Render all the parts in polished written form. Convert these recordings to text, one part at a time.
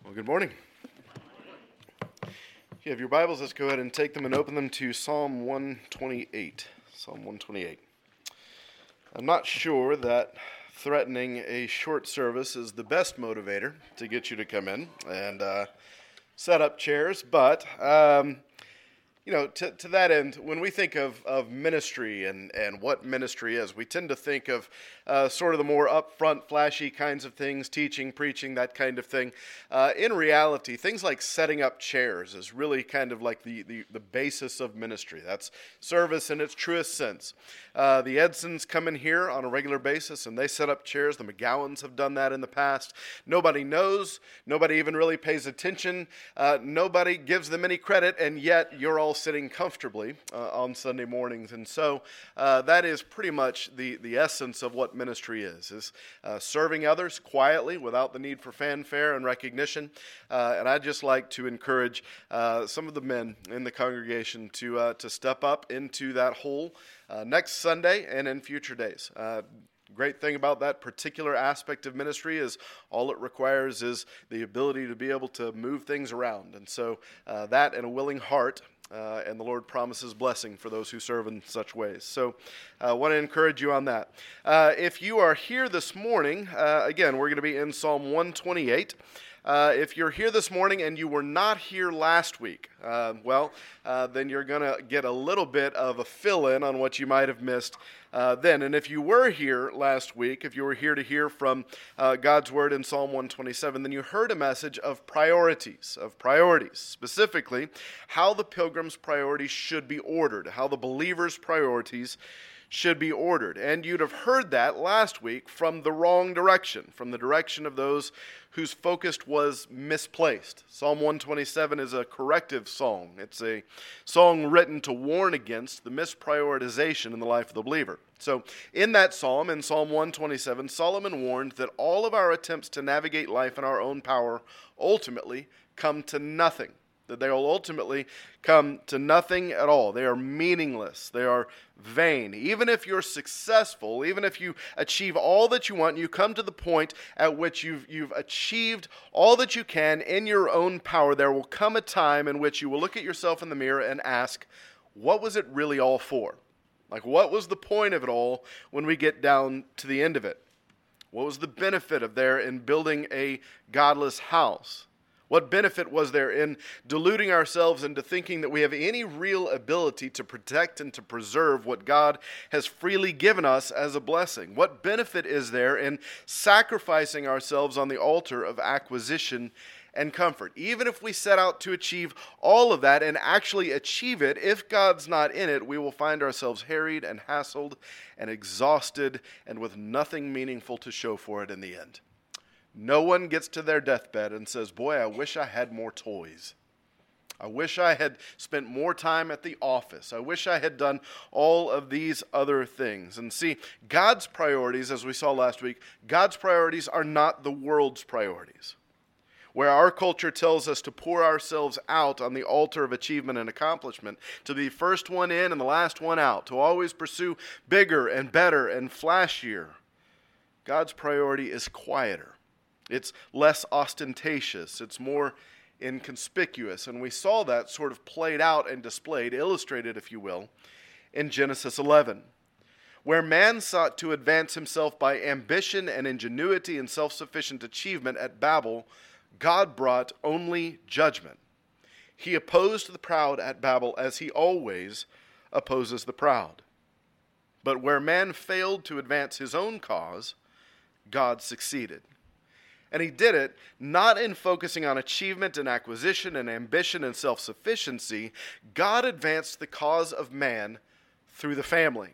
Well, good morning. If you have your Bibles, let's go ahead and take them and open them to Psalm 128. Psalm 128. I'm not sure that threatening a short service is the best motivator to get you to come in and set up chairs, but to that end, when we think of ministry and what ministry is, we tend to think of sort of the more upfront, flashy kinds of things, teaching, preaching, that kind of thing. In reality, things like setting up chairs is really kind of like the basis of ministry. That's service in its truest sense. The Edsons come in here on a regular basis, and they set up chairs. The McGowans have done that in the past. Nobody knows. Nobody even really pays attention. Nobody gives them any credit, and yet you're all sitting comfortably on Sunday mornings. And so that is pretty much the essence of what ministry is serving others quietly without the need for fanfare and recognition. And I'd just like to encourage some of the men in the congregation to step up into that hole next Sunday and in future days. Great thing about that particular aspect of ministry is all it requires is the ability to be able to move things around. And so that and a willing heart, and the Lord promises blessing for those who serve in such ways. So I want to encourage you on that. If you are here this morning, again, we're going to be in Psalm 128. If you're here this morning and you were not here last week, then you're going to get a little bit of a fill-in on what you might have missed then. And if you were here last week, if you were here to hear from God's Word in Psalm 127, then you heard a message of priorities, specifically how the pilgrim's priorities should be ordered, how the believer's priorities should be ordered. And you'd have heard that last week from the wrong direction, from the direction of those whose focus was misplaced. Psalm 127 is a corrective song. It's a song written to warn against the misprioritization in the life of the believer. So in that psalm, in Psalm 127, Solomon warned that all of our attempts to navigate life in our own power ultimately come to nothing. That they will ultimately come to nothing at all. They are meaningless. They are vain. Even if you're successful, even if you achieve all that you want, you come to the point at which you've achieved all that you can in your own power, there will come a time in which you will look at yourself in the mirror and ask, what was it really all for? Like, what was the point of it all when we get down to the end of it? What was the benefit of there in building a godless house? What benefit was there in deluding ourselves into thinking that we have any real ability to protect and to preserve what God has freely given us as a blessing? What benefit is there in sacrificing ourselves on the altar of acquisition and comfort? Even if we set out to achieve all of that and actually achieve it, if God's not in it, we will find ourselves harried and hassled and exhausted and with nothing meaningful to show for it in the end. No one gets to their deathbed and says, boy, I wish I had more toys. I wish I had spent more time at the office. I wish I had done all of these other things. And see, God's priorities, as we saw last week, God's priorities are not the world's priorities. Where our culture tells us to pour ourselves out on the altar of achievement and accomplishment, to be first one in and the last one out, to always pursue bigger and better and flashier, God's priority is quieter. It's less ostentatious. It's more inconspicuous. And we saw that sort of played out and displayed, illustrated, if you will, in Genesis 11, where man sought to advance himself by ambition and ingenuity and self-sufficient achievement. At Babel, God brought only judgment. He opposed the proud at Babel as he always opposes the proud. But where man failed to advance his own cause, God succeeded. And he did it not in focusing on achievement and acquisition and ambition and self-sufficiency. God advanced the cause of man through the family.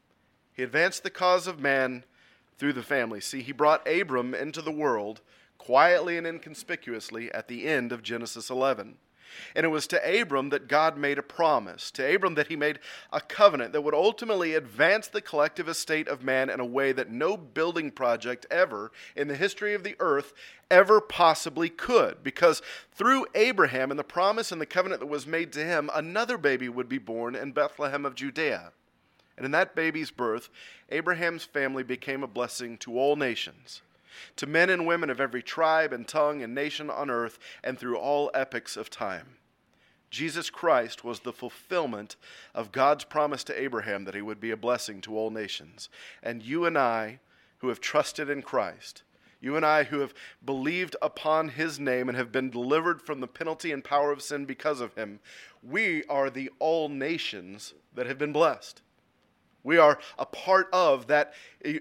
He advanced the cause of man through the family. See, he brought Abram into the world quietly and inconspicuously at the end of Genesis 11. And it was to Abram that God made a promise, to Abram that he made a covenant that would ultimately advance the collective estate of man in a way that no building project ever in the history of the earth ever possibly could. Because through Abraham and the promise and the covenant that was made to him, another baby would be born in Bethlehem of Judea. And in that baby's birth, Abraham's family became a blessing to all nations. to men and women of every tribe and tongue and nation on earth and through all epochs of time. Jesus Christ was the fulfillment of God's promise to Abraham that he would be a blessing to all nations. And you and I, who have trusted in Christ, you and I who have believed upon his name and have been delivered from the penalty and power of sin because of him, we are the all nations that have been blessed. We are a part of that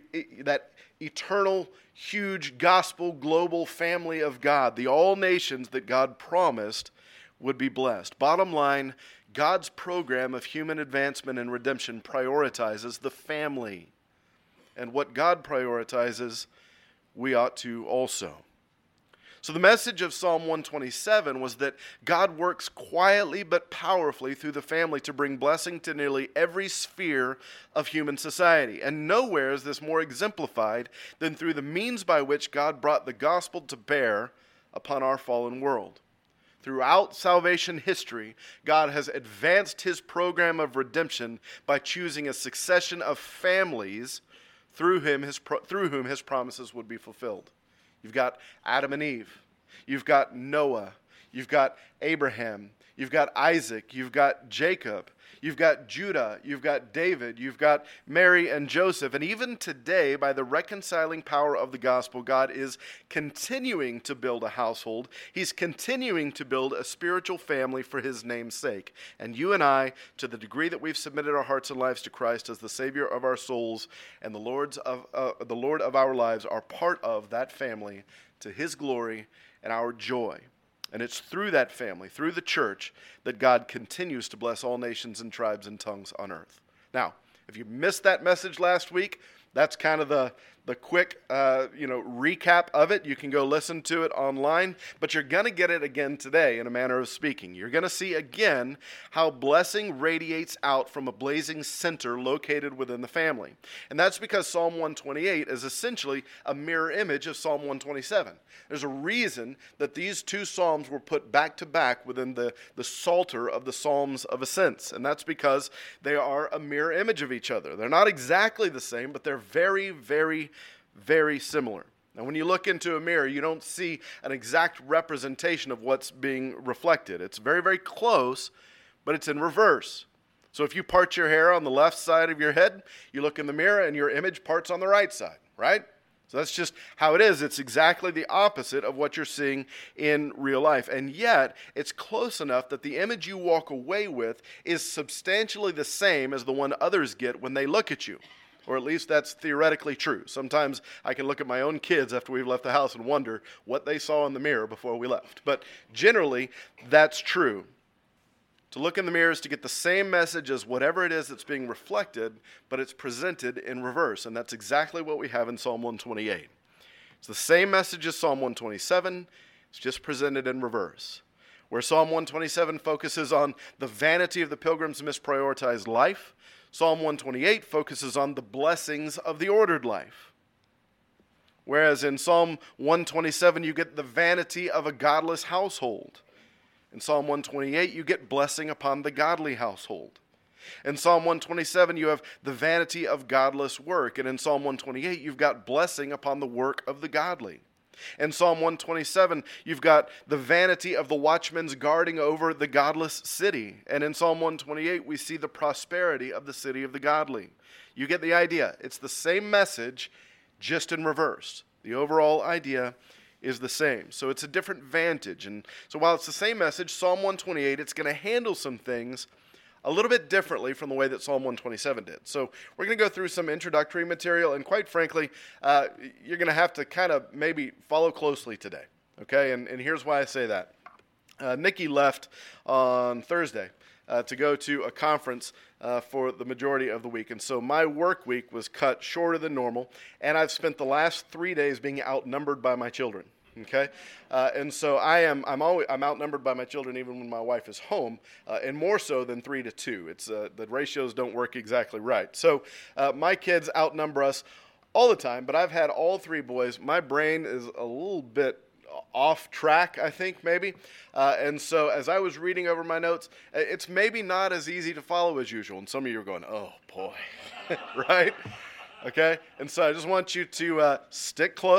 eternal, huge, gospel, global family of God, the all nations that God promised would be blessed. Bottom line, God's program of human advancement and redemption prioritizes the family. And what God prioritizes, we ought to also. So the message of Psalm 127 was that God works quietly but powerfully through the family to bring blessing to nearly every sphere of human society. And nowhere is this more exemplified than through the means by which God brought the gospel to bear upon our fallen world. Throughout salvation history, God has advanced his program of redemption by choosing a succession of families through whom his promises would be fulfilled. You've got Adam and Eve. You've got Noah. You've got Abraham. You've got Isaac. You've got Jacob. You've got Judah. You've got David. You've got Mary and Joseph. And even today, by the reconciling power of the gospel, God is continuing to build a household. He's continuing to build a spiritual family for his name's sake. And you and I, to the degree that we've submitted our hearts and lives to Christ as the Savior of our souls and the Lord of our lives, are part of that family to his glory and our joy. And it's through that family, through the church, that God continues to bless all nations and tribes and tongues on earth. Now, if you missed that message last week, that's kind of the quick recap of it. You can go listen to it online, but you're going to get it again today in a manner of speaking. You're going to see again how blessing radiates out from a blazing center located within the family. And that's because Psalm 128 is essentially a mirror image of Psalm 127. There's a reason that these two psalms were put back to back within the psalter of the Psalms of Ascents, and that's because they are a mirror image of each other. They're not exactly the same, but they're very, very, very similar. Now, when you look into a mirror, you don't see an exact representation of what's being reflected. It's very, very close, but it's in reverse. So if you part your hair on the left side of your head, you look in the mirror and your image parts on the right side, right? So that's just how it is. It's exactly the opposite of what you're seeing in real life. And yet, it's close enough that the image you walk away with is substantially the same as the one others get when they look at you. Or at least that's theoretically true. Sometimes I can look at my own kids after we've left the house and wonder what they saw in the mirror before we left. But generally, that's true. To look in the mirror is to get the same message as whatever it is that's being reflected, but it's presented in reverse. And that's exactly what we have in Psalm 128. It's the same message as Psalm 127. It's just presented in reverse. Where Psalm 127 focuses on the vanity of the pilgrim's misprioritized life, Psalm 128 focuses on the blessings of the ordered life. Whereas in Psalm 127, you get the vanity of a godless household. In Psalm 128, you get blessing upon the godly household. In Psalm 127, you have the vanity of godless work. And in Psalm 128, you've got blessing upon the work of the godly. In Psalm 127, you've got the vanity of the watchmen's guarding over the godless city. And in Psalm 128, we see the prosperity of the city of the godly. You get the idea. It's the same message, just in reverse. The overall idea is the same. So it's a different vantage. And so while it's the same message, Psalm 128, it's going to handle some things a little bit differently from the way that Psalm 127 did. So we're going to go through some introductory material, and quite frankly, you're going to have to kind of maybe follow closely today, okay? And here's why I say that. Nikki left on Thursday to go to a conference for the majority of the week, and so my work week was cut shorter than normal, and I've spent the last 3 days being outnumbered by my children. Okay, and so I'm outnumbered by my children even when my wife is home, and more so than 3 to 2. It's the ratios don't work exactly right. So my kids outnumber us all the time. But I've had all 3 boys. My brain is a little bit off track, I think, maybe. And so as I was reading over my notes, it's maybe not as easy to follow as usual. And some of you are going, "Oh boy," right? Okay, and so I just want you to stick close.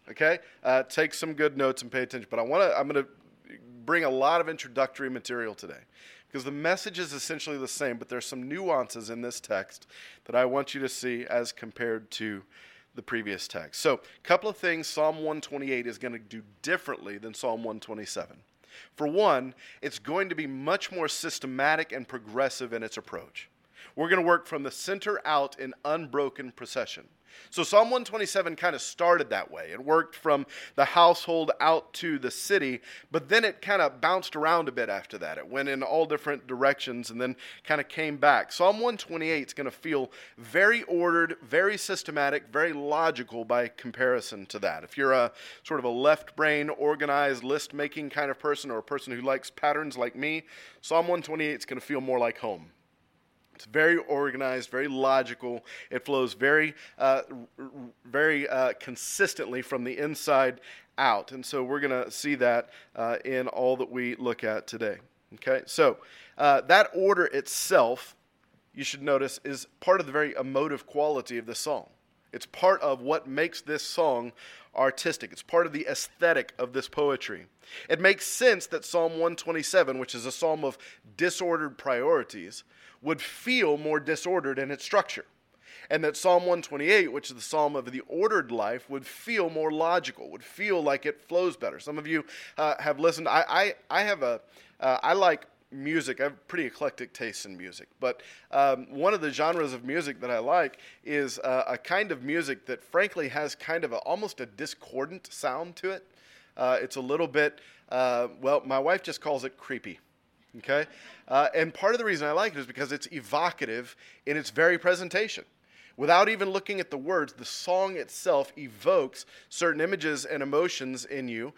Okay? Take some good notes and pay attention. But I'm going to bring a lot of introductory material today because the message is essentially the same, but there's some nuances in this text that I want you to see as compared to the previous text. So, a couple of things Psalm 128 is going to do differently than Psalm 127. For one, it's going to be much more systematic and progressive in its approach. We're going to work from the center out in unbroken procession. So Psalm 127 kind of started that way. It worked from the household out to the city, but then it kind of bounced around a bit after that. It went in all different directions and then kind of came back. Psalm 128 is going to feel very ordered, very systematic, very logical by comparison to that. If you're a sort of a left brain, organized, list-making kind of person or a person who likes patterns like me, Psalm 128 is going to feel more like home. It's very organized, very logical. It flows very consistently from the inside out. And so we're going to see that in all that we look at today. Okay, so that order itself, you should notice, is part of the very emotive quality of this song. It's part of what makes this song artistic. It's part of the aesthetic of this poetry. It makes sense that Psalm 127, which is a psalm of disordered priorities, would feel more disordered in its structure. And that Psalm 128, which is the psalm of the ordered life, would feel more logical, would feel like it flows better. Some of you have listened. I like music. I have pretty eclectic taste in music. But one of the genres of music that I like is a kind of music that frankly has kind of almost a discordant sound to it. It's a little bit, my wife just calls it creepy. Okay? And part of the reason I like it is because it's evocative in its very presentation. Without even looking at the words, the song itself evokes certain images and emotions in you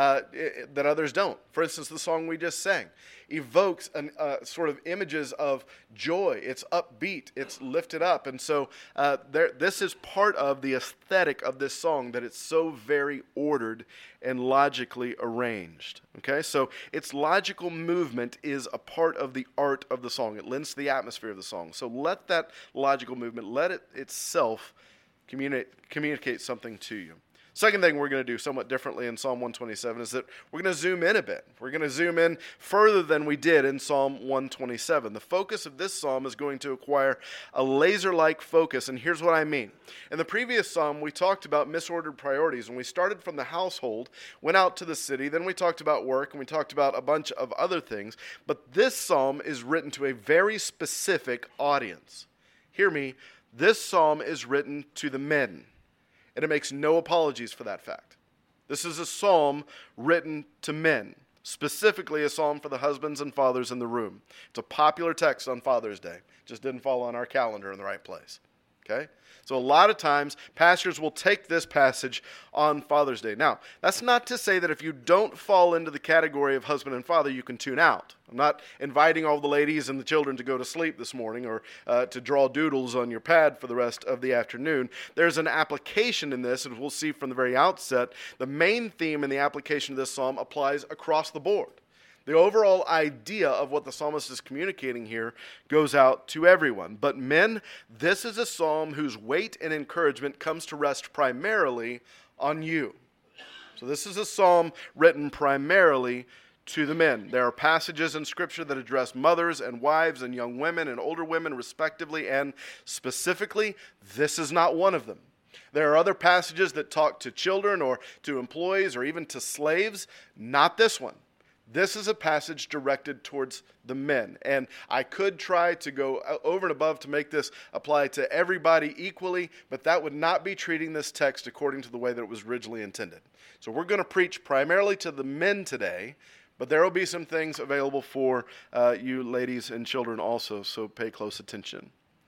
that others don't. For instance, the song we just sang evokes sort of images of joy. It's upbeat. It's lifted up. And so this is part of the aesthetic of this song, that it's so very ordered and logically arranged. Okay, so its logical movement is a part of the art of the song. It lends to the atmosphere of the song. So let that logical movement, let it itself communicate something to you. Second thing we're going to do somewhat differently in Psalm 127 is that we're going to zoom in a bit. We're going to zoom in further than we did in Psalm 127. The focus of this psalm is going to acquire a laser-like focus, and here's what I mean. In the previous psalm, we talked about misordered priorities, and we started from the household, went out to the city, then we talked about work, and we talked about a bunch of other things. But this psalm is written to a very specific audience. Hear me, this psalm is written to the men. And it makes no apologies for that fact. This is a psalm written to men, specifically a psalm for the husbands and fathers in the room. It's a popular text on Father's Day. Just didn't fall on our calendar in the right place. Okay? So a lot of times, pastors will take this passage on Father's Day. Now, that's not to say that if you don't fall into the category of husband and father, you can tune out. I'm not inviting all the ladies and the children to go to sleep this morning or to draw doodles on your pad for the rest of the afternoon. There's an application in this, and we'll see from the very outset, the main theme in the application of this psalm applies across the board. The overall idea of what the psalmist is communicating here goes out to everyone. But men, this is a psalm whose weight and encouragement comes to rest primarily on you. So this is a psalm written primarily to the men. There are passages in Scripture that address mothers and wives and young women and older women respectively, and specifically, this is not one of them. There are other passages that talk to children or to employees or even to slaves. Not this one. This is a passage directed towards the men. And I could try to go over and above to make this apply to everybody equally, but that would not be treating this text according to the way that it was originally intended. So we're going to preach primarily to the men today, but there will be some things available for you ladies and children also, so pay close attention.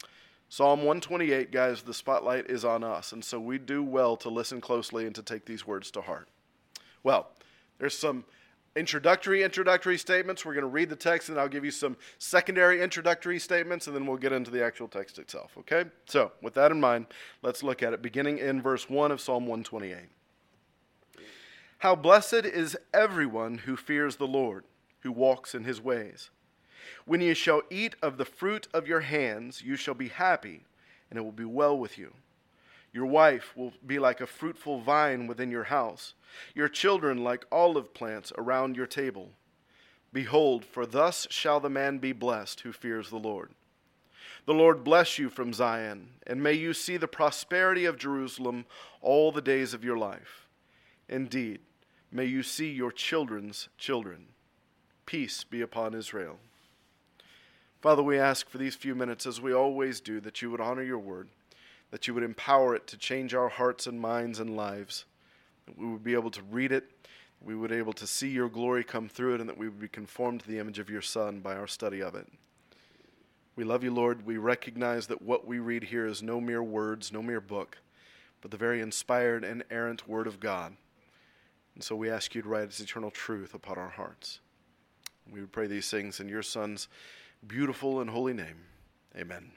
Psalm 128, guys, the spotlight is on us, and so we do well to listen closely and to take these words to heart. Well, there's some introductory statements. We're going to read the text, and I'll give you some secondary introductory statements, and then we'll get into the actual text itself, okay? So, with that in mind, let's look at it, beginning in verse 1 of Psalm 128. How blessed is everyone who fears the Lord, who walks in his ways. When you shall eat of the fruit of your hands, you shall be happy, and it will be well with you. Your wife will be like a fruitful vine within your house, your children like olive plants around your table. Behold, for thus shall the man be blessed who fears the Lord. The Lord bless you from Zion, and may you see the prosperity of Jerusalem all the days of your life. Indeed, may you see your children's children. Peace be upon Israel. Father, we ask for these few minutes, as we always do, that you would honor your word, that you would empower it to change our hearts and minds and lives, that we would be able to read it, we would be able to see your glory come through it, and that we would be conformed to the image of your Son by our study of it. We love you, Lord. We recognize that what we read here is no mere words, no mere book, but the very inspired and inerrant Word of God. And so we ask you to write its eternal truth upon our hearts. We would pray these things in your Son's beautiful and holy name. Amen.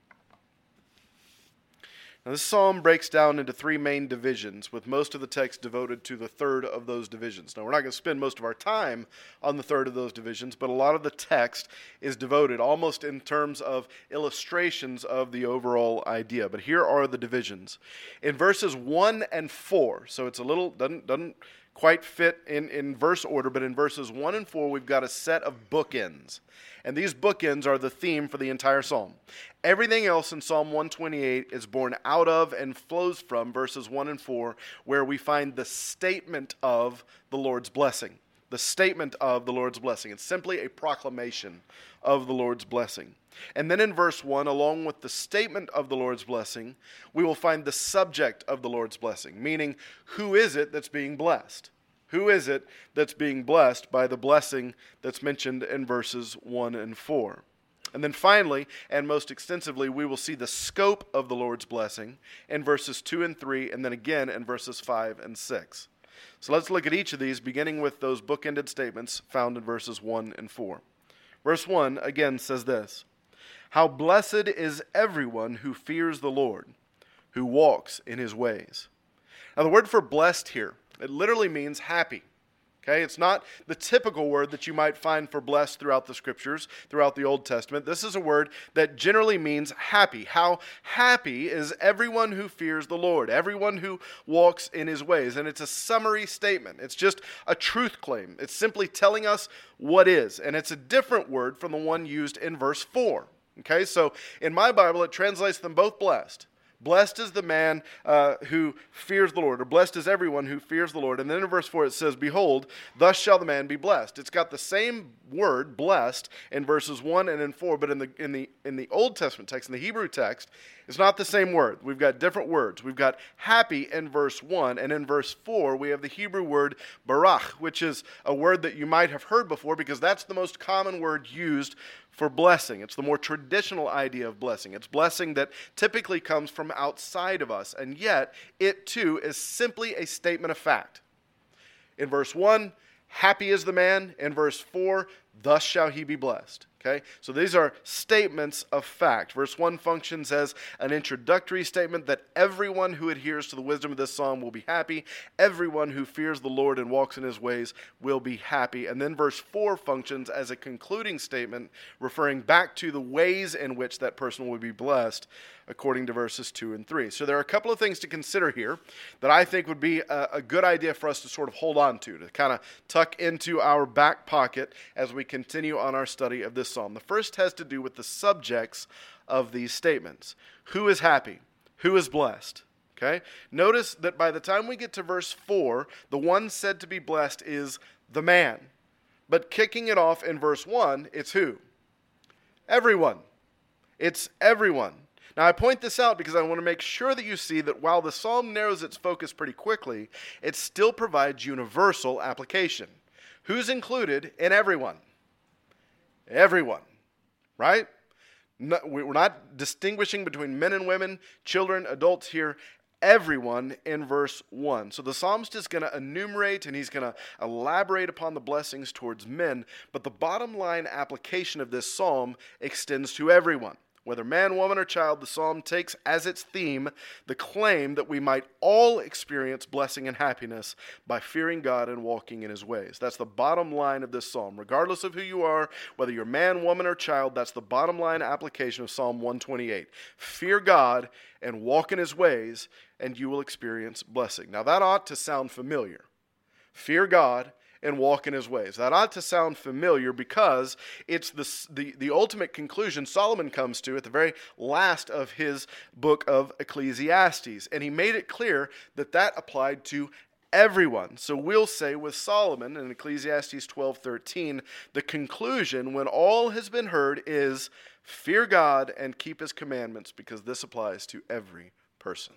Now, this psalm breaks down into three main divisions, with most of the text devoted to the third of those divisions. Now, we're not going to spend most of our time on the third of those divisions, but a lot of the text is devoted almost in terms of illustrations of the overall idea. But here are the divisions. In verses 1 and 4, so it's a little, doesn't quite fit in verse order, but in verses 1 and 4, we've got a set of bookends. And these bookends are the theme for the entire psalm. Everything else in Psalm 128 is born out of and flows from verses 1 and 4, where we find the statement of the Lord's blessing. The statement of the Lord's blessing. It's simply a proclamation of the Lord's blessing. And then in verse 1, along with the statement of the Lord's blessing, we will find the subject of the Lord's blessing, meaning who is it that's being blessed? Who is it that's being blessed by the blessing that's mentioned in verses 1 and 4? And then finally, and most extensively, we will see the scope of the Lord's blessing in verses 2 and 3, and then again in verses 5 and 6. So let's look at each of these, beginning with those bookended statements found in verses 1 and 4. Verse 1 again says this: "How blessed is everyone who fears the Lord, who walks in his ways." Now the word for blessed here, it literally means happy. Okay, it's not the typical word that you might find for blessed throughout the scriptures, throughout the Old Testament. This is a word that generally means happy. How happy is everyone who fears the Lord, everyone who walks in his ways. And it's a summary statement. It's just a truth claim. It's simply telling us what is. And it's a different word from the one used in verse 4. Okay, so in my Bible, it translates them both blessed. Blessed is the man who fears the Lord, or blessed is everyone who fears the Lord. And then in verse 4 it says, "Behold, thus shall the man be blessed." It's got the same word, blessed, in verses 1 and in 4, but in the Old Testament text, in the Hebrew text, it's not the same word. We've got different words. We've got happy in verse 1, and in verse 4 we have the Hebrew word barach, which is a word that you might have heard before because that's the most common word used for blessing. It's the more traditional idea of blessing. It's blessing that typically comes from outside of us, and yet it too is simply a statement of fact. In verse 1, happy is the man. In verse 4, thus shall he be blessed. Okay, so these are statements of fact. Verse 1 functions as an introductory statement that everyone who adheres to the wisdom of this psalm will be happy. Everyone who fears the Lord and walks in his ways will be happy. And then verse 4 functions as a concluding statement referring back to the ways in which that person will be blessed according to verses 2 and 3. So there are a couple of things to consider here that I think would be a good idea for us to sort of hold on to kind of tuck into our back pocket as we continue on our study of this psalm. The first has to do with the subjects of these statements. Who is happy? Who is blessed? Okay? Notice that by the time we get to verse 4, the one said to be blessed is the man. But kicking it off in verse 1, it's who? Everyone. It's everyone. Now, I point this out because I want to make sure that you see that while the psalm narrows its focus pretty quickly, it still provides universal application. Who's included in everyone? Everyone, right? No, we're not distinguishing between men and women, children, adults here. Everyone in verse 1. So the psalmist is going to enumerate and he's going to elaborate upon the blessings towards men, but the bottom line application of this psalm extends to everyone. Whether man, woman, or child, the psalm takes as its theme the claim that we might all experience blessing and happiness by fearing God and walking in his ways. That's the bottom line of this psalm. Regardless of who you are, whether you're man, woman, or child, that's the bottom line application of Psalm 128. Fear God and walk in his ways, and you will experience blessing. Now that ought to sound familiar. Fear God and walk in his ways. That ought to sound familiar because it's the ultimate conclusion Solomon comes to at the very last of his book of Ecclesiastes. And he made it clear that that applied to everyone. So we'll say with Solomon in Ecclesiastes 12:13, the conclusion when all has been heard is fear God and keep his commandments, because this applies to every person.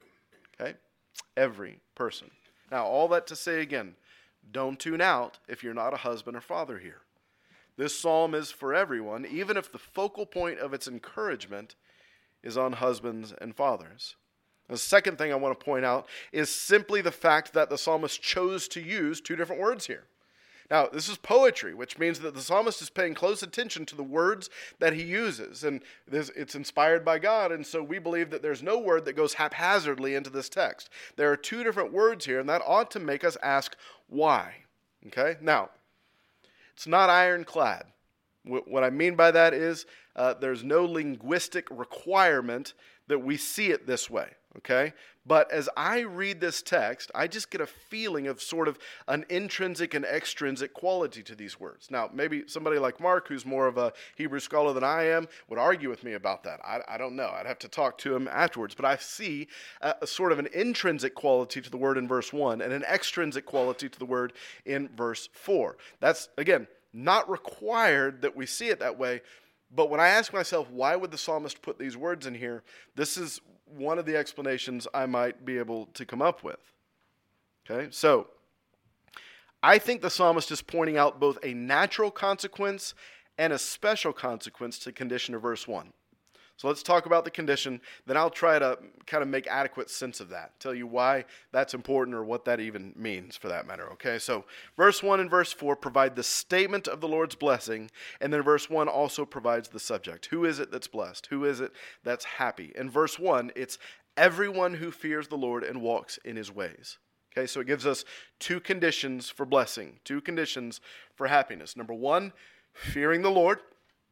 Okay? Every person. Now, all that to say again, don't tune out if you're not a husband or father here. This psalm is for everyone, even if the focal point of its encouragement is on husbands and fathers. The second thing I want to point out is simply the fact that the psalmist chose to use two different words here. Now, this is poetry, which means that the psalmist is paying close attention to the words that he uses. And it's inspired by God, and so we believe that there's no word that goes haphazardly into this text. There are two different words here, and that ought to make us ask why. Okay? Now, it's not ironclad. What I mean by that is there's no linguistic requirement that we see it this way. Okay? But as I read this text, I just get a feeling of sort of an intrinsic and extrinsic quality to these words. Now, maybe somebody like Mark, who's more of a Hebrew scholar than I am, would argue with me about that. I don't know. I'd have to talk to him afterwards. But I see a sort of an intrinsic quality to the word in verse 1 and an extrinsic quality to the word in verse 4. That's, again, not required that we see it that way. But when I ask myself, why would the psalmist put these words in here, this is one of the explanations I might be able to come up with. Okay, so I think the psalmist is pointing out both a natural consequence and a special consequence to the condition of verse 1. So let's talk about the condition, then I'll try to kind of make adequate sense of that, tell you why that's important or what that even means for that matter, okay? So verse 1 and verse 4 provide the statement of the Lord's blessing, and then verse 1 also provides the subject. Who is it that's blessed? Who is it that's happy? In verse 1, it's everyone who fears the Lord and walks in his ways. Okay, so it gives us two conditions for blessing, two conditions for happiness. Number 1, fearing the Lord.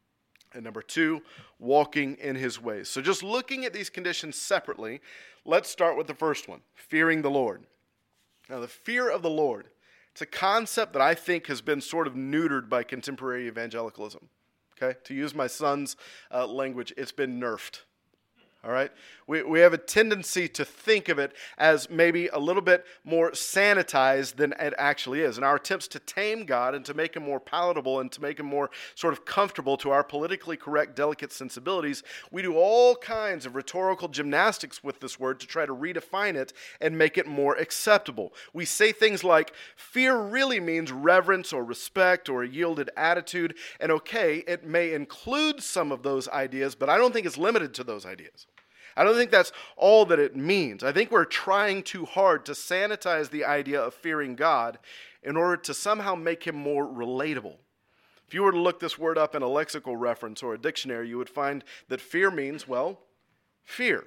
And number 2, walking in his ways. So just looking at these conditions separately, let's start with the first one, fearing the Lord. Now, the fear of the Lord, it's a concept that I think has been sort of neutered by contemporary evangelicalism. Okay, to use my son's language, it's been nerfed. All right? We have a tendency to think of it as maybe a little bit more sanitized than it actually is. And our attempts to tame God and to make him more palatable and to make him more sort of comfortable to our politically correct, delicate sensibilities, we do all kinds of rhetorical gymnastics with this word to try to redefine it and make it more acceptable. We say things like, fear really means reverence or respect or a yielded attitude. And okay, it may include some of those ideas, but I don't think it's limited to those ideas. I don't think that's all that it means. I think we're trying too hard to sanitize the idea of fearing God in order to somehow make him more relatable. If you were to look this word up in a lexical reference or a dictionary, you would find that fear means, well, fear.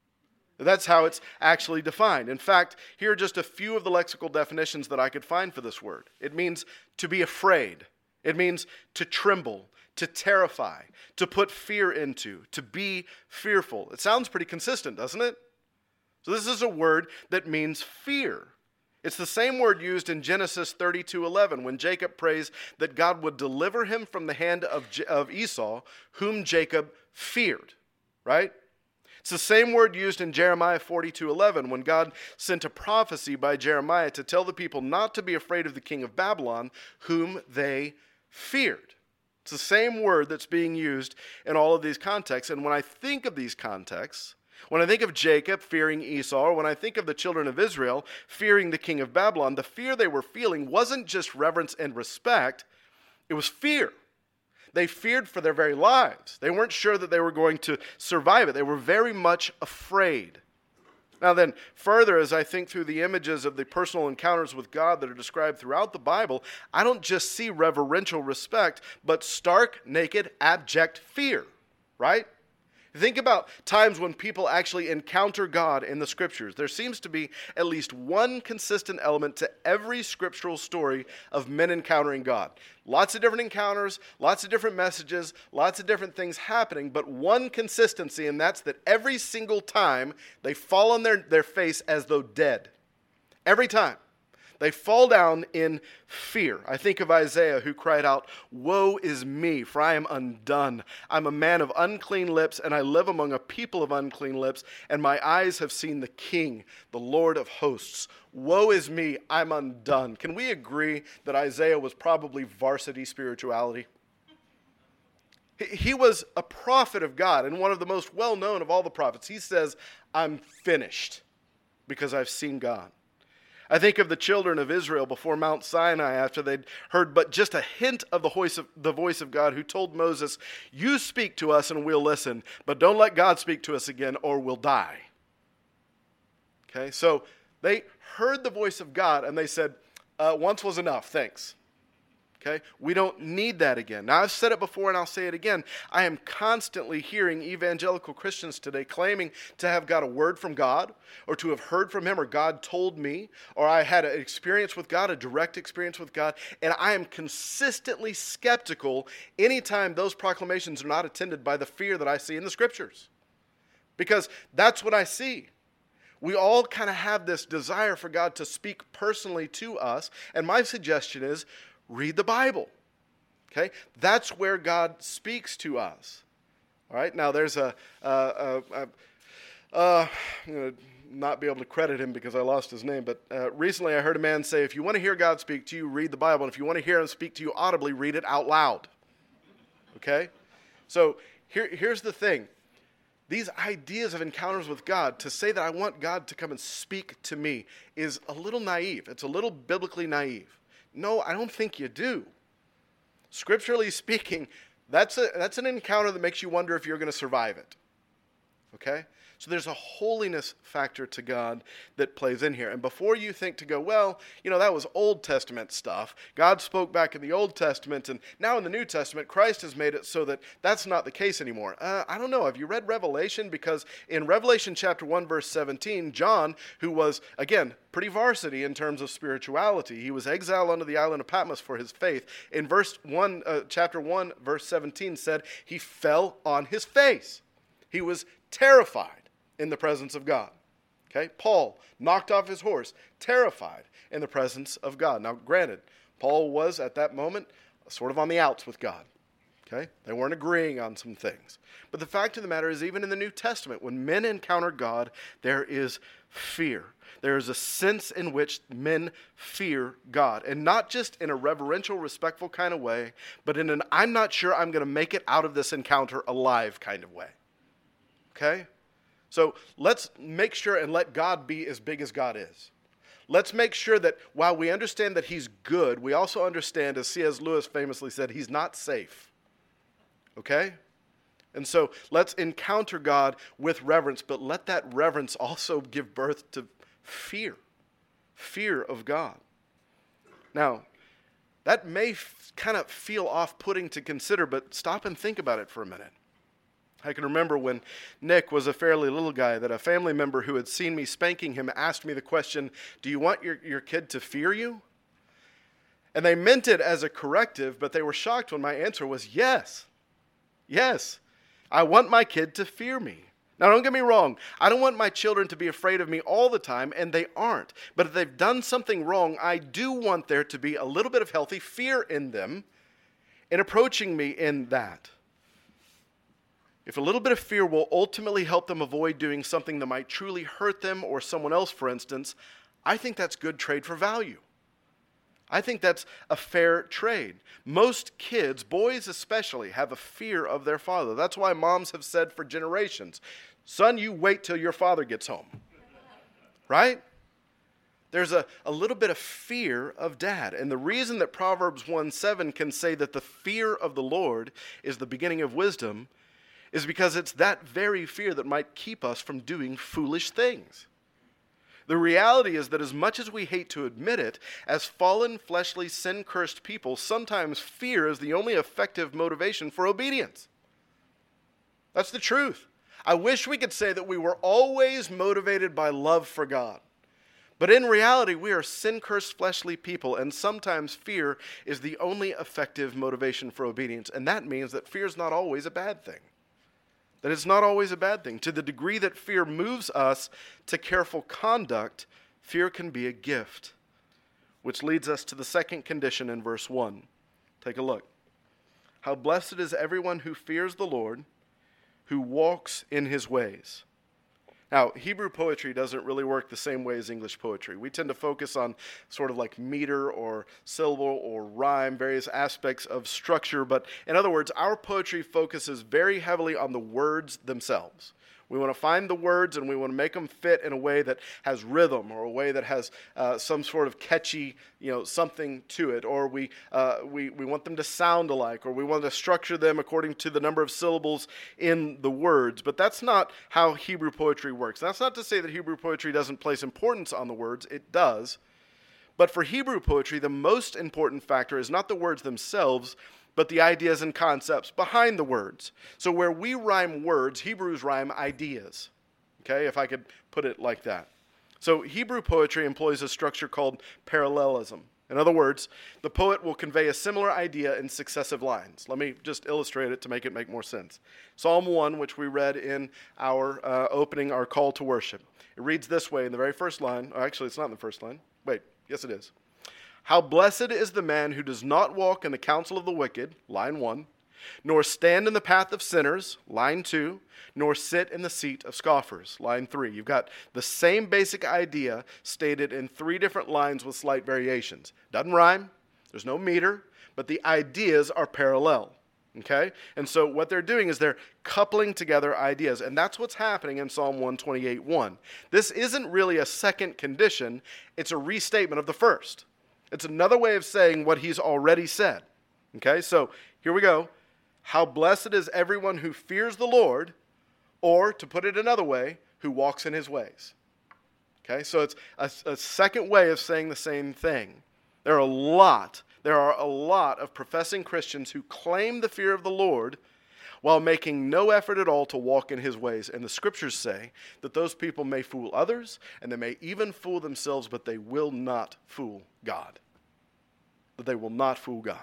That's how it's actually defined. In fact, here are just a few of the lexical definitions that I could find for this word. It means to be afraid. It means to tremble, to terrify, to put fear into, to be fearful. It sounds pretty consistent, doesn't it? So this is a word that means fear. It's the same word used in Genesis 32:11 when Jacob prays that God would deliver him from the hand of Esau, whom Jacob feared, right? It's the same word used in Jeremiah 42:11 when God sent a prophecy by Jeremiah to tell the people not to be afraid of the king of Babylon, whom they feared. It's the same word that's being used in all of these contexts. And when I think of these contexts, when I think of Jacob fearing Esau, or when I think of the children of Israel fearing the king of Babylon, the fear they were feeling wasn't just reverence and respect, it was fear. They feared for their very lives. They weren't sure that they were going to survive it. They were very much afraid. Now then, further, as I think through the images of the personal encounters with God that are described throughout the Bible, I don't just see reverential respect, but stark, naked, abject fear, right? Think about times when people actually encounter God in the Scriptures. There seems to be at least one consistent element to every scriptural story of men encountering God. Lots of different encounters, lots of different messages, lots of different things happening, but one consistency, and that's that every single time they fall on their face as though dead. Every time. They fall down in fear. I think of Isaiah, who cried out, "Woe is me, for I am undone. I'm a man of unclean lips, and I live among a people of unclean lips, and my eyes have seen the King, the Lord of hosts. Woe is me, I'm undone." Can we agree that Isaiah was probably varsity spirituality? He was a prophet of God, and one of the most well-known of all the prophets. He says, "I'm finished because I've seen God." I think of the children of Israel before Mount Sinai, after they'd heard but just a hint of the voice of God, who told Moses, "You speak to us and we'll listen, but don't let God speak to us again or we'll die." Okay, so they heard the voice of God and they said, "Once was enough, thanks." Okay, we don't need that again. Now, I've said it before and I'll say it again. I am constantly hearing evangelical Christians today claiming to have got a word from God, or to have heard from Him, or God told me, or I had an experience with God, a direct experience with God, and I am consistently skeptical anytime those proclamations are not attended by the fear that I see in the Scriptures. Because that's what I see. We all kind of have this desire for God to speak personally to us, and my suggestion is, read the Bible, okay? That's where God speaks to us, all right? Now, there's I'm going to not be able to credit him because I lost his name, but recently I heard a man say, if you want to hear God speak to you, read the Bible, and if you want to hear Him speak to you audibly, read it out loud, okay? So here's the thing. These ideas of encounters with God, to say that I want God to come and speak to me, is a little naive. It's a little biblically naive. No, I don't think you do. Scripturally speaking, that's an encounter that makes you wonder if you're going to survive it. Okay? So there's a holiness factor to God that plays in here. And before you think to go, well, that was Old Testament stuff. God spoke back in the Old Testament, and now in the New Testament, Christ has made it so that that's not the case anymore. I don't know. Have you read Revelation? Because in Revelation chapter 1, verse 17, John, who was, again, pretty varsity in terms of spirituality, he was exiled onto the island of Patmos for his faith. In chapter 1, verse 17 said, he fell on his face. He was terrified in the presence of God. Okay? Paul knocked off his horse, terrified in the presence of God. Now, granted, Paul was at that moment sort of on the outs with God. Okay? They weren't agreeing on some things. But the fact of the matter is, even in the New Testament, when men encounter God, there is fear. There is a sense in which men fear God. And not just in a reverential, respectful kind of way, but in an I'm not sure I'm going to make it out of this encounter alive kind of way. Okay? So let's make sure and let God be as big as God is. Let's make sure that while we understand that He's good, we also understand, as C.S. Lewis famously said, He's not safe. Okay? And so let's encounter God with reverence, but let that reverence also give birth to fear. Fear of God. Now, that may kind of feel off-putting to consider, but stop and think about it for a minute. I can remember when Nick was a fairly little guy that a family member who had seen me spanking him asked me the question, do you want your kid to fear you? And they meant it as a corrective, but they were shocked when my answer was yes. Yes, I want my kid to fear me. Now, don't get me wrong. I don't want my children to be afraid of me all the time, and they aren't. But if they've done something wrong, I do want there to be a little bit of healthy fear in them in approaching me in that. If a little bit of fear will ultimately help them avoid doing something that might truly hurt them or someone else, for instance, I think that's good trade for value. I think that's a fair trade. Most kids, boys especially, have a fear of their father. That's why moms have said for generations, son, you wait till your father gets home. Right? There's a little bit of fear of dad. And the reason that Proverbs 1:7 can say that the fear of the Lord is the beginning of wisdom is because it's that very fear that might keep us from doing foolish things. The reality is that as much as we hate to admit it, as fallen, fleshly, sin-cursed people, sometimes fear is the only effective motivation for obedience. That's the truth. I wish we could say that we were always motivated by love for God. But in reality, we are sin-cursed fleshly people, and sometimes fear is the only effective motivation for obedience. And that means that fear is not always a bad thing. That it's not always a bad thing. To the degree that fear moves us to careful conduct, fear can be a gift. Which leads us to the second condition in verse 1. Take a look. How blessed is everyone who fears the Lord, who walks in his ways. Now, Hebrew poetry doesn't really work the same way as English poetry. We tend to focus on sort of like meter or syllable or rhyme, various aspects of structure. But in other words, our poetry focuses very heavily on the words themselves. We want to find the words and we want to make them fit in a way that has rhythm or a way that has some sort of catchy, something to it. Or we want them to sound alike, or we want to structure them according to the number of syllables in the words. But that's not how Hebrew poetry works. That's not to say that Hebrew poetry doesn't place importance on the words. It does. But for Hebrew poetry, the most important factor is not the words themselves, but the ideas and concepts behind the words. So where we rhyme words, Hebrews rhyme ideas. Okay, if I could put it like that. So Hebrew poetry employs a structure called parallelism. In other words, the poet will convey a similar idea in successive lines. Let me just illustrate it to make it make more sense. Psalm 1, which we read in our opening, our call to worship. It reads this way in the very first line. Oh, actually, it's not in the first line. Wait, yes it is. How blessed is the man who does not walk in the counsel of the wicked, line 1, nor stand in the path of sinners, line 2, nor sit in the seat of scoffers, line 3. You've got the same basic idea stated in 3 different lines with slight variations. Doesn't rhyme, there's no meter, but the ideas are parallel. Okay? And so what they're doing is they're coupling together ideas, and that's what's happening in Psalm 128:1. This isn't really a second condition, it's a restatement of the first. It's another way of saying what he's already said. Okay, so here we go. How blessed is everyone who fears the Lord, or to put it another way, who walks in his ways. Okay, so it's a second way of saying the same thing. There are a lot of professing Christians who claim the fear of the Lord while making no effort at all to walk in his ways. And the scriptures say that those people may fool others, and they may even fool themselves, but they will not fool God. But they will not fool God.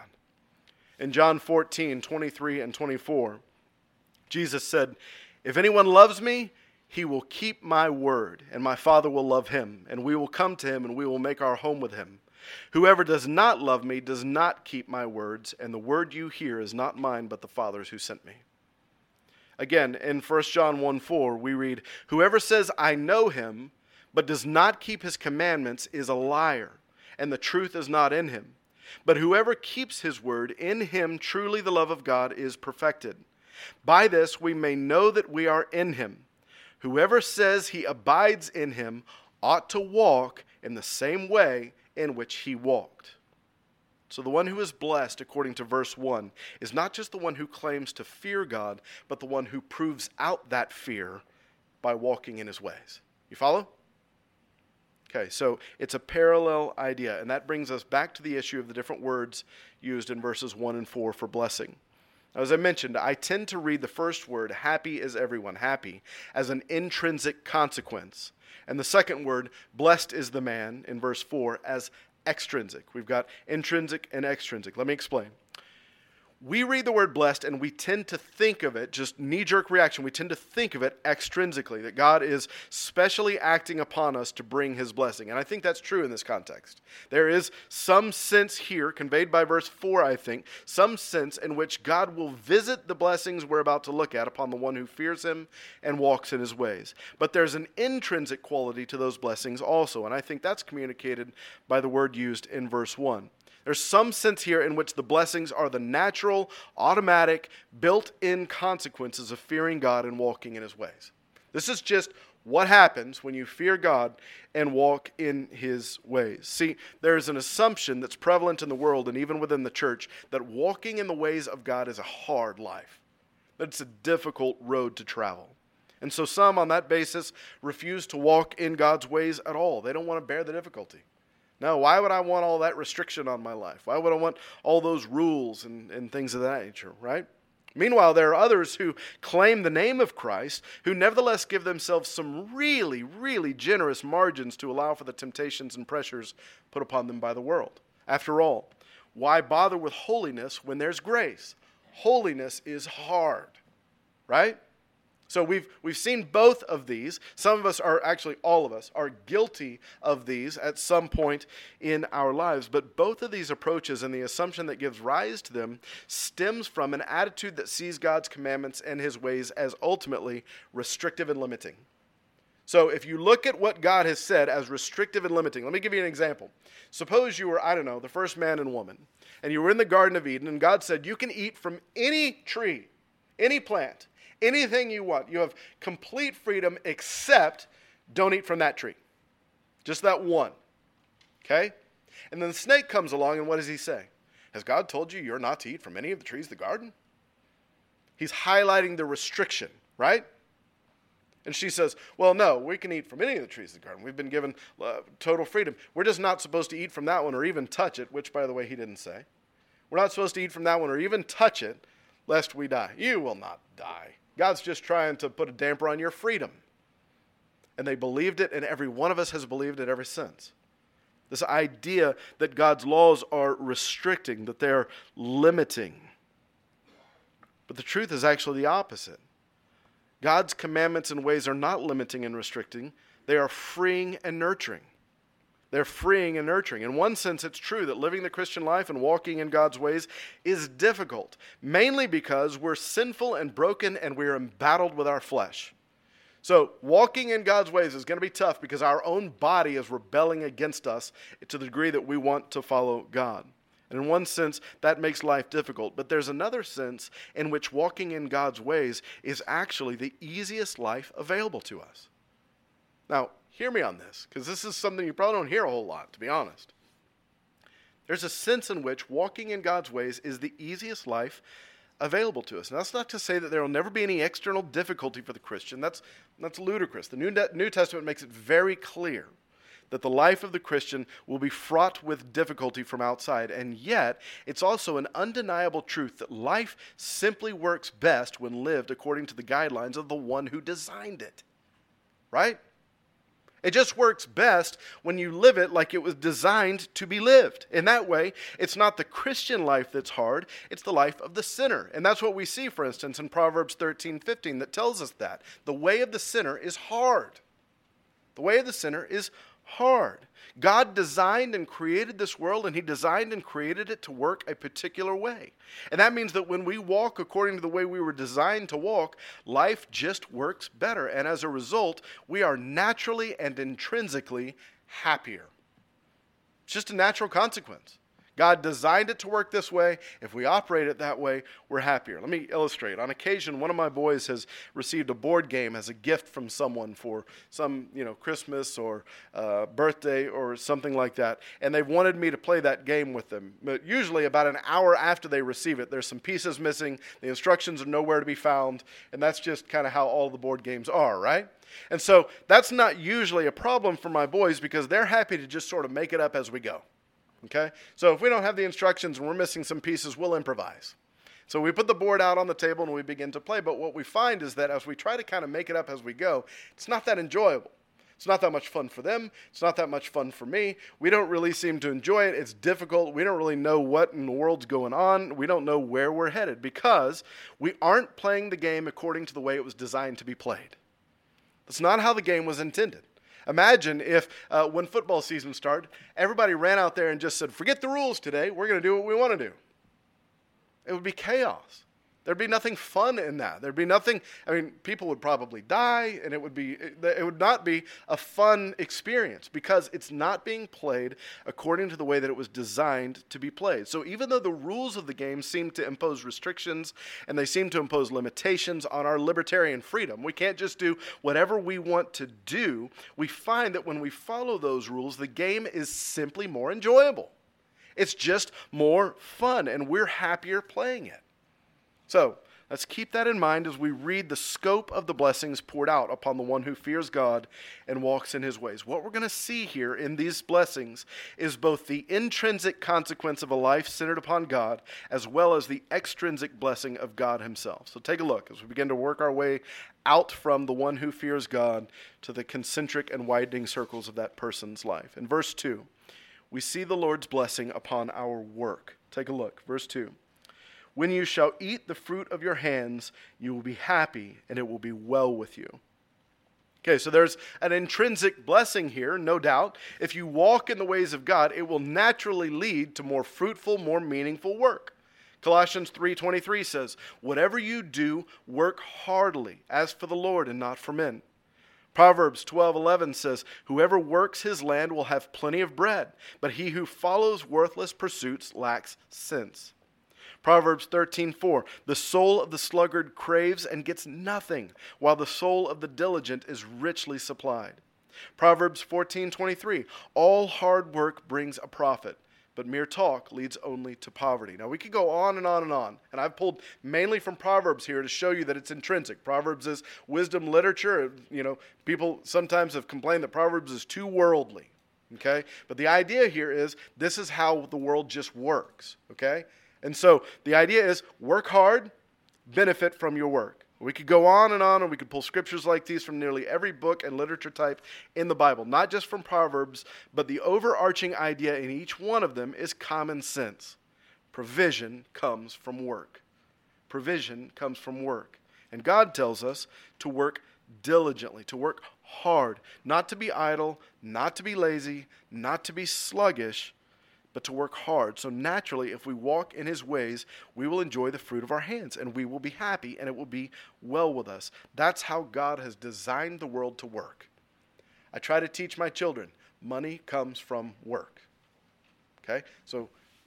In John 14:23 and 24, Jesus said, "If anyone loves me, he will keep my word, and my Father will love him, and we will come to him, and we will make our home with him. Whoever does not love me does not keep my words, and the word you hear is not mine, but the Father's who sent me." Again, in 1 John 1:4, we read, "Whoever says, 'I know him,' but does not keep his commandments is a liar, and the truth is not in him. But whoever keeps his word, in him truly the love of God is perfected. By this we may know that we are in him. Whoever says he abides in him ought to walk in the same way in which he walked." So the one who is blessed, according to verse 1, is not just the one who claims to fear God, but the one who proves out that fear by walking in his ways. You follow? Okay, so it's a parallel idea, and that brings us back to the issue of the different words used in verses 1 and 4 for blessing. Now, as I mentioned, I tend to read the first word, happy is everyone, happy, as an intrinsic consequence. And the second word, blessed is the man, in verse 4, as extrinsic. We've got intrinsic and extrinsic. Let me explain. We read the word blessed and we tend to think of it, just knee-jerk reaction, we tend to think of it extrinsically, that God is specially acting upon us to bring his blessing. And I think that's true in this context. There is some sense here, conveyed by verse 4, I think, some sense in which God will visit the blessings we're about to look at upon the one who fears him and walks in his ways. But there's an intrinsic quality to those blessings also, and I think that's communicated by the word used in verse 1. There's some sense here in which the blessings are the natural, automatic, built-in consequences of fearing God and walking in his ways. This is just what happens when you fear God and walk in his ways. See, there's an assumption that's prevalent in the world and even within the church that walking in the ways of God is a hard life, that it's a difficult road to travel. And so some, on that basis, refuse to walk in God's ways at all. They don't want to bear the difficulty. No, why would I want all that restriction on my life? Why would I want all those rules and things of that nature, right? Meanwhile, there are others who claim the name of Christ, who nevertheless give themselves some really, really generous margins to allow for the temptations and pressures put upon them by the world. After all, why bother with holiness when there's grace? Holiness is hard, right? So we've seen both of these. Some of us are, actually all of us, are guilty of these at some point in our lives. But both of these approaches and the assumption that gives rise to them stems from an attitude that sees God's commandments and his ways as ultimately restrictive and limiting. So if you look at what God has said as restrictive and limiting, let me give you an example. Suppose you were, the first man and woman, and you were in the Garden of Eden, and God said, you can eat from any tree, any plant, anything you want. You have complete freedom except don't eat from that tree. Just that one. Okay? And then the snake comes along, and what does he say? Has God told you you're not to eat from any of the trees of the garden? He's highlighting the restriction, right? And she says, well, no, we can eat from any of the trees of the garden. We've been given total freedom. We're just not supposed to eat from that one or even touch it, which, by the way, he didn't say. We're not supposed to eat from that one or even touch it, lest we die. You will not die. God's just trying to put a damper on your freedom. And they believed it, and every one of us has believed it ever since. This idea that God's laws are restricting, that they're limiting. But the truth is actually the opposite. God's commandments and ways are not limiting and restricting. They are freeing and nurturing. They're freeing and nurturing. In one sense, it's true that living the Christian life and walking in God's ways is difficult, mainly because we're sinful and broken and we're embattled with our flesh. So walking in God's ways is going to be tough because our own body is rebelling against us to the degree that we want to follow God. And in one sense, that makes life difficult. But there's another sense in which walking in God's ways is actually the easiest life available to us. Now, hear me on this, because this is something you probably don't hear a whole lot, to be honest. There's a sense in which walking in God's ways is the easiest life available to us. And that's not to say that there will never be any external difficulty for the Christian. That's ludicrous. The New Testament makes it very clear that the life of the Christian will be fraught with difficulty from outside. And yet, it's also an undeniable truth that life simply works best when lived according to the guidelines of the one who designed it. Right? It just works best when you live it like it was designed to be lived. In that way, it's not the Christian life that's hard, it's the life of the sinner. And that's what we see, for instance, in Proverbs 13:15 that tells us that. The way of the sinner is hard. The way of the sinner is hard. God designed and created this world, and he designed and created it to work a particular way. And that means that when we walk according to the way we were designed to walk, life just works better. And as a result, we are naturally and intrinsically happier. It's just a natural consequence. God designed it to work this way. If we operate it that way, we're happier. Let me illustrate. On occasion, one of my boys has received a board game as a gift from someone for some, Christmas or birthday or something like that. And they've wanted me to play that game with them. But usually about an hour after they receive it, there's some pieces missing. The instructions are nowhere to be found. And that's just kind of how all the board games are, right? And so that's not usually a problem for my boys because they're happy to just sort of make it up as we go. Okay? So if we don't have the instructions and we're missing some pieces, we'll improvise. So we put the board out on the table and we begin to play. But what we find is that as we try to kind of make it up as we go, it's not that enjoyable. It's not that much fun for them. It's not that much fun for me. We don't really seem to enjoy it. It's difficult. We don't really know what in the world's going on. We don't know where we're headed because we aren't playing the game according to the way it was designed to be played. That's not how the game was intended. Imagine if when football season started, everybody ran out there and just said, forget the rules today, we're going to do what we want to do. It would be chaos. There'd be nothing fun in that. There'd be nothing, people would probably die, and it would not be a fun experience because it's not being played according to the way that it was designed to be played. So even though the rules of the game seem to impose restrictions and they seem to impose limitations on our libertarian freedom, we can't just do whatever we want to do. We find that when we follow those rules, the game is simply more enjoyable. It's just more fun, and we're happier playing it. So Let's keep that in mind as we read the scope of the blessings poured out upon the one who fears God and walks in his ways. What we're going to see here in these blessings is both the intrinsic consequence of a life centered upon God as well as the extrinsic blessing of God himself. So take a look as we begin to work our way out from the one who fears God to the concentric and widening circles of that person's life. In verse 2, we see the Lord's blessing upon our work. Take a look. Verse 2. When you shall eat the fruit of your hands, you will be happy, and it will be well with you. Okay, so there's an intrinsic blessing here, no doubt. If you walk in the ways of God, it will naturally lead to more fruitful, more meaningful work. Colossians 3:23 says, whatever you do, work heartily, as for the Lord and not for men. Proverbs 12:11 says, whoever works his land will have plenty of bread, but he who follows worthless pursuits lacks sense. Proverbs 13:4, the soul of the sluggard craves and gets nothing, while the soul of the diligent is richly supplied. Proverbs 14:23, all hard work brings a profit, but mere talk leads only to poverty. Now we could go on and on and on, and I've pulled mainly from Proverbs here to show you that it's intrinsic. Proverbs is wisdom literature. People sometimes have complained that Proverbs is too worldly, okay? But the idea here is this is how the world just works, okay? And so the idea is work hard, benefit from your work. We could go on, and we could pull scriptures like these from nearly every book and literature type in the Bible, not just from Proverbs, but the overarching idea in each one of them is common sense. Provision comes from work. Provision comes from work. And God tells us to work diligently, to work hard, not to be idle, not to be lazy, not to be sluggish, but to work hard. So naturally, if we walk in his ways, we will enjoy the fruit of our hands, and we will be happy, and it will be well with us. That's how God has designed the world to work. I try to teach my children, money comes from work. Okay? So,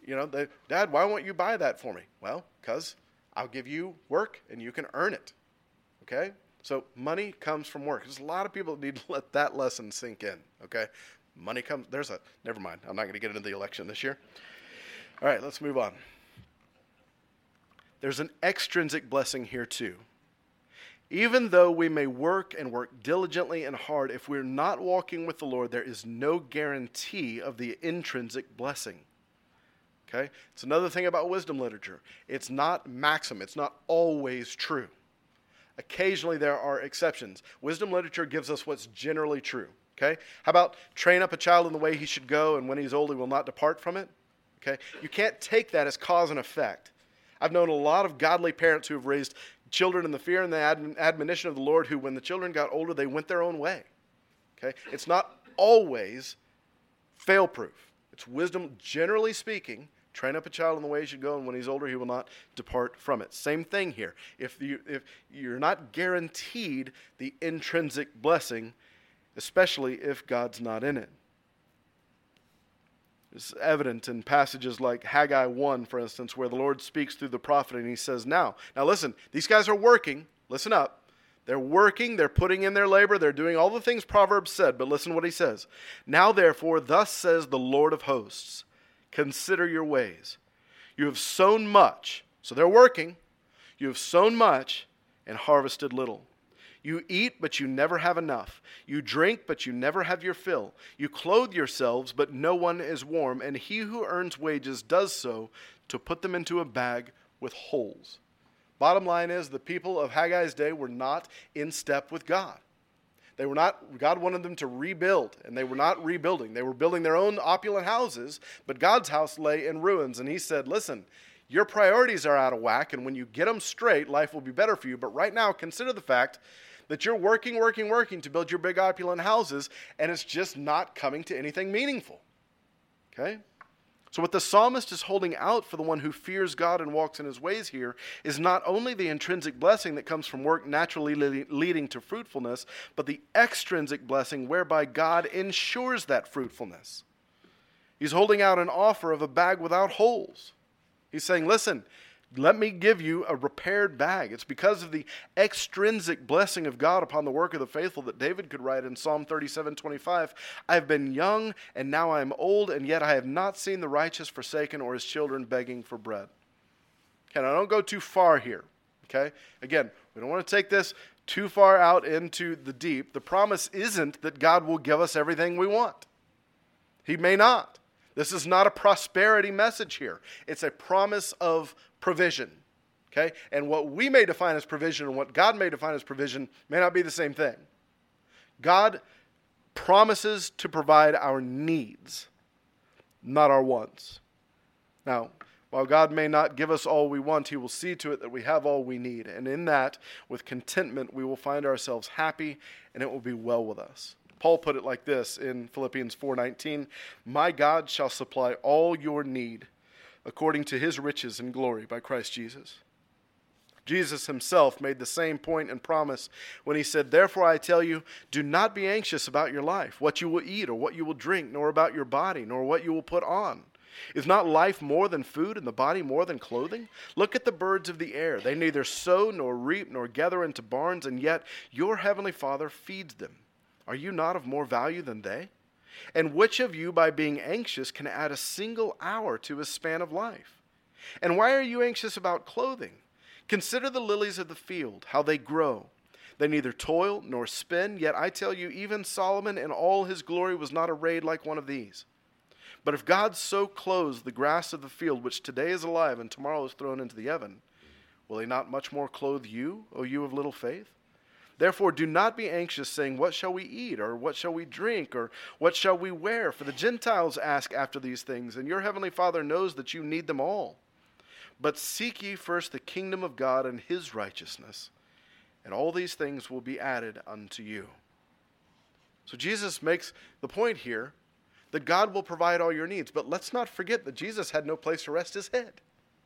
Dad, why won't you buy that for me? Well, because I'll give you work, and you can earn it. Okay? So money comes from work. There's a lot of people that need to let that lesson sink in. Okay? Money comes, never mind. I'm not going to get into the election this year. All right, let's move on. There's an extrinsic blessing here too. Even though we may work and work diligently and hard, if we're not walking with the Lord, there is no guarantee of the intrinsic blessing. Okay? It's another thing about wisdom literature. It's not maxim. It's not always true. Occasionally there are exceptions. Wisdom literature gives us what's generally true. Okay? How about train up a child in the way he should go, and when he's old he will not depart from it? Okay? You can't take that as cause and effect. I've known a lot of godly parents who have raised children in the fear and the admonition of the Lord who, when the children got older, they went their own way. Okay? It's not always fail-proof. It's wisdom, generally speaking. Train up a child in the way he should go, and when he's older, he will not depart from it. Same thing here. If you're not guaranteed the intrinsic blessing, especially if God's not in it. It's evident in passages like Haggai 1, for instance, where the Lord speaks through the prophet and he says, Now listen, these guys are working. Listen up. They're working, they're putting in their labor, they're doing all the things Proverbs said, but listen what he says. Now therefore, thus says the Lord of hosts, consider your ways. You have sown much, so they're working. You have sown much and harvested little. You eat, but you never have enough. You drink, but you never have your fill. You clothe yourselves, but no one is warm. And he who earns wages does so to put them into a bag with holes. Bottom line is, the people of Haggai's day were not in step with God. They were not. God wanted them to rebuild, and they were not rebuilding. They were building their own opulent houses, but God's house lay in ruins. And he said, listen, your priorities are out of whack, and when you get them straight, life will be better for you. But right now, consider the fact that you're working to build your big opulent houses, and it's just not coming to anything meaningful. Okay? So what the psalmist is holding out for the one who fears God and walks in his ways here is not only the intrinsic blessing that comes from work naturally leading to fruitfulness, but the extrinsic blessing whereby God ensures that fruitfulness. He's holding out an offer of a bag without holes. He's saying, listen, let me give you a repaired bag. It's because of the extrinsic blessing of God upon the work of the faithful that David could write in Psalm 37:25. I have been young, and now I am old, and yet I have not seen the righteous forsaken or his children begging for bread. Okay, now don't go too far here, Okay? Again, we don't want to take this too far out into the deep. The promise isn't that God will give us everything we want. He may not. This is not a prosperity message here. It's a promise of provision. Okay? And what we may define as provision and what God may define as provision may not be the same thing. God promises to provide our needs, not our wants. Now, while God may not give us all we want, He will see to it that we have all we need. And in that, with contentment, we will find ourselves happy and it will be well with us. Paul put it like this in Philippians 4:19, "My God shall supply all your need according to His riches and glory by Christ Jesus." Jesus Himself made the same point and promise when He said, "Therefore I tell you, do not be anxious about your life, what you will eat or what you will drink, nor about your body, nor what you will put on. Is not life more than food and the body more than clothing? Look at the birds of the air. They neither sow nor reap nor gather into barns, and yet your heavenly Father feeds them. Are you not of more value than they? And which of you, by being anxious, can add a single hour to his span of life? And why are you anxious about clothing? Consider the lilies of the field, how they grow. They neither toil nor spin, yet I tell you, even Solomon in all his glory was not arrayed like one of these. But if God so clothes the grass of the field, which today is alive and tomorrow is thrown into the oven, will He not much more clothe you, O you of little faith? Therefore do not be anxious, saying, what shall we eat, or what shall we drink, or what shall we wear? For the Gentiles ask after these things, and your heavenly Father knows that you need them all. But seek ye first the kingdom of God and His righteousness, and all these things will be added unto you." So Jesus makes the point here that God will provide all your needs. But let's not forget that Jesus had no place to rest His head.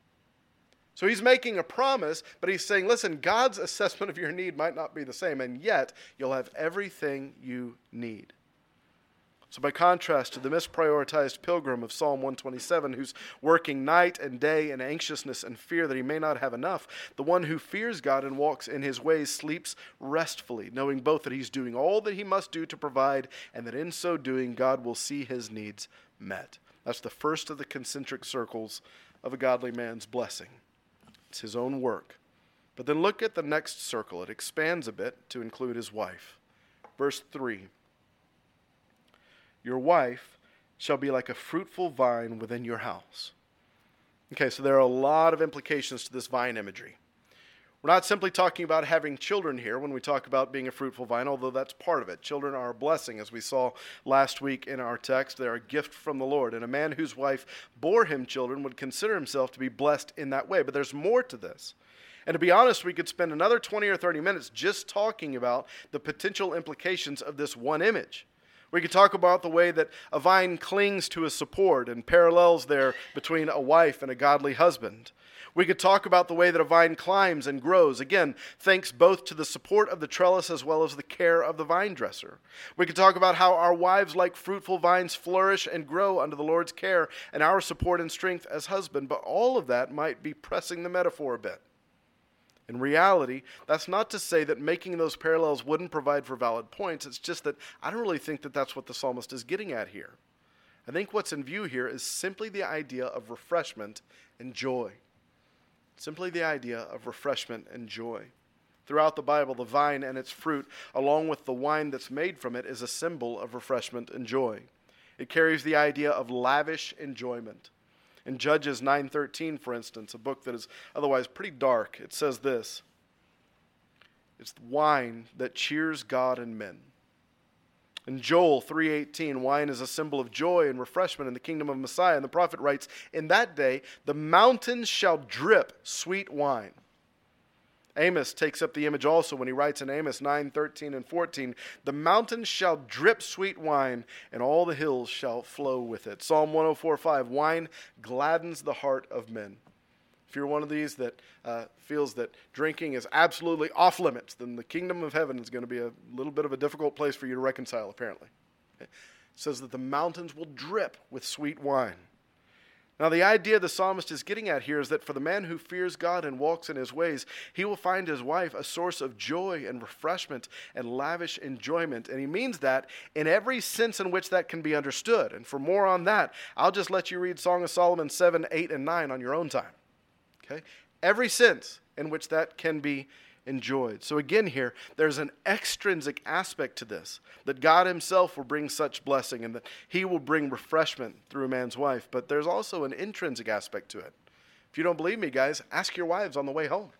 So He's making a promise, but He's saying, listen, God's assessment of your need might not be the same, and yet you'll have everything you need. So by contrast to the misprioritized pilgrim of Psalm 127, who's working night and day in anxiousness and fear that he may not have enough, the one who fears God and walks in His ways sleeps restfully, knowing both that he's doing all that he must do to provide, and that in so doing God will see his needs met. That's the first of the concentric circles of a godly man's blessing. It's his own work. But then look at the next circle. It expands a bit to include his wife. Verse 3. Your wife shall be like a fruitful vine within your house. Okay, so there are a lot of implications to this vine imagery. We're not simply talking about having children here when we talk about being a fruitful vine, although that's part of it. Children are a blessing, as we saw last week in our text. They're a gift from the Lord. And a man whose wife bore him children would consider himself to be blessed in that way. But there's more to this. And to be honest, we could spend another 20 or 30 minutes just talking about the potential implications of this one image. We could talk about the way that a vine clings to a support and parallels there between a wife and a godly husband. We could talk about the way that a vine climbs and grows, again, thanks both to the support of the trellis as well as the care of the vine dresser. We could talk about how our wives, like fruitful vines, flourish and grow under the Lord's care and our support and strength as husband, but all of that might be pressing the metaphor a bit. In reality, that's not to say that making those parallels wouldn't provide for valid points. It's just that I don't really think that that's what the psalmist is getting at here. I think what's in view here is simply the idea of refreshment and joy. Simply the idea of refreshment and joy. Throughout the Bible, the vine and its fruit, along with the wine that's made from it, is a symbol of refreshment and joy. It carries the idea of lavish enjoyment. In Judges 9:13, for instance, a book that is otherwise pretty dark, it says this: it's wine that cheers God and men. In Joel 3:18, wine is a symbol of joy and refreshment in the kingdom of Messiah. And the prophet writes, in that day, the mountains shall drip sweet wine. Amos takes up the image also when he writes in Amos 9:13 and 14, the mountains shall drip sweet wine, and all the hills shall flow with it. Psalm 104:5, wine gladdens the heart of men. If you're one of these that feels that drinking is absolutely off limits, then the kingdom of heaven is going to be a little bit of a difficult place for you to reconcile, apparently. It says that the mountains will drip with sweet wine. Now, the idea the psalmist is getting at here is that for the man who fears God and walks in His ways, he will find his wife a source of joy and refreshment and lavish enjoyment. And he means that in every sense in which that can be understood. And for more on that, I'll just let you read Song of Solomon 7, 8, and 9 on your own time. Okay? every sense in which that can be enjoyed. So again here, there's an extrinsic aspect to this, that God himself will bring such blessing and that he will bring refreshment through a man's wife. But there's also an intrinsic aspect to it. If you don't believe me, guys, ask your wives on the way home.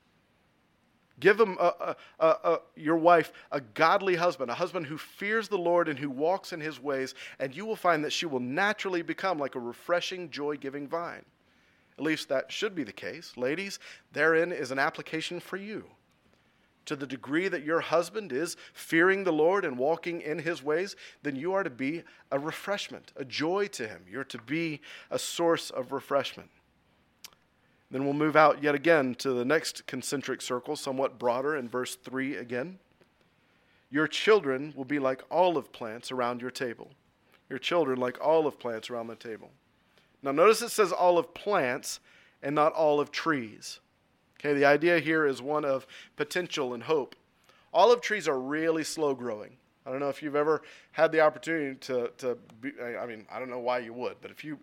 Give them your wife a godly husband, a husband who fears the Lord and who walks in his ways, and you will find that she will naturally become like a refreshing, joy-giving vine. At least that should be the case. Ladies, therein is an application for you. To the degree that your husband is fearing the Lord and walking in his ways, then you are to be a refreshment, a joy to him. You're to be a source of refreshment. Then we'll move out yet again to the next concentric circle, somewhat broader in verse 3 again. Your children will be like olive plants around your table. Your children like olive plants around the table. Now notice it says olive plants and not olive trees. Okay, the idea here is one of potential and hope. Olive trees are really slow growing. I don't know if you've ever had the opportunity to be, I don't know why you would, but if you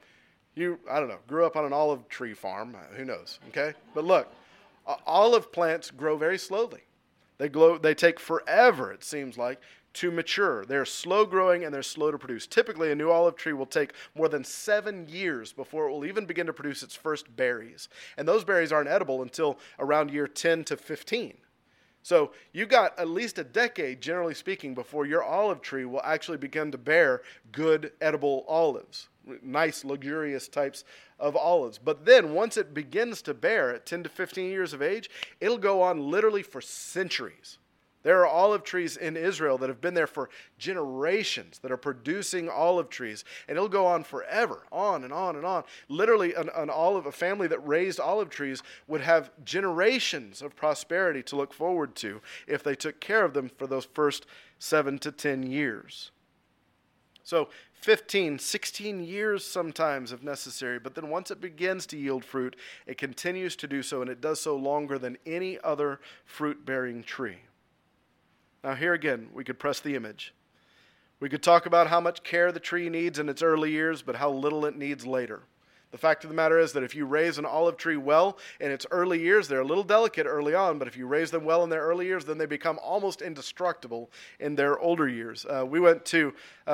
grew up on an olive tree farm, who knows, okay? But look, olive plants grow very slowly. They take forever, it seems like, to mature. They're slow growing and they're slow to produce. Typically, a new olive tree will take more than 7 years before it will even begin to produce its first berries. And those berries aren't edible until around year 10 to 15. So you got at least a decade, generally speaking, before your olive tree will actually begin to bear good edible olives. Nice, luxurious types of olives. But then once it begins to bear at 10 to 15 years of age, it'll go on literally for centuries. There are olive trees in Israel that have been there for generations that are producing olive trees. And it'll go on forever, on and on and on. Literally, a family that raised olive trees would have generations of prosperity to look forward to if they took care of them for those first 7 to 10 years. So 15, 16 years sometimes if necessary, but then once it begins to yield fruit, it continues to do so, and it does so longer than any other fruit-bearing tree. Now here again, we could press the image. We could talk about how much care the tree needs in its early years, but how little it needs later. The fact of the matter is that if you raise an olive tree well in its early years, they're a little delicate early on, but if you raise them well in their early years, then they become almost indestructible in their older years. We went to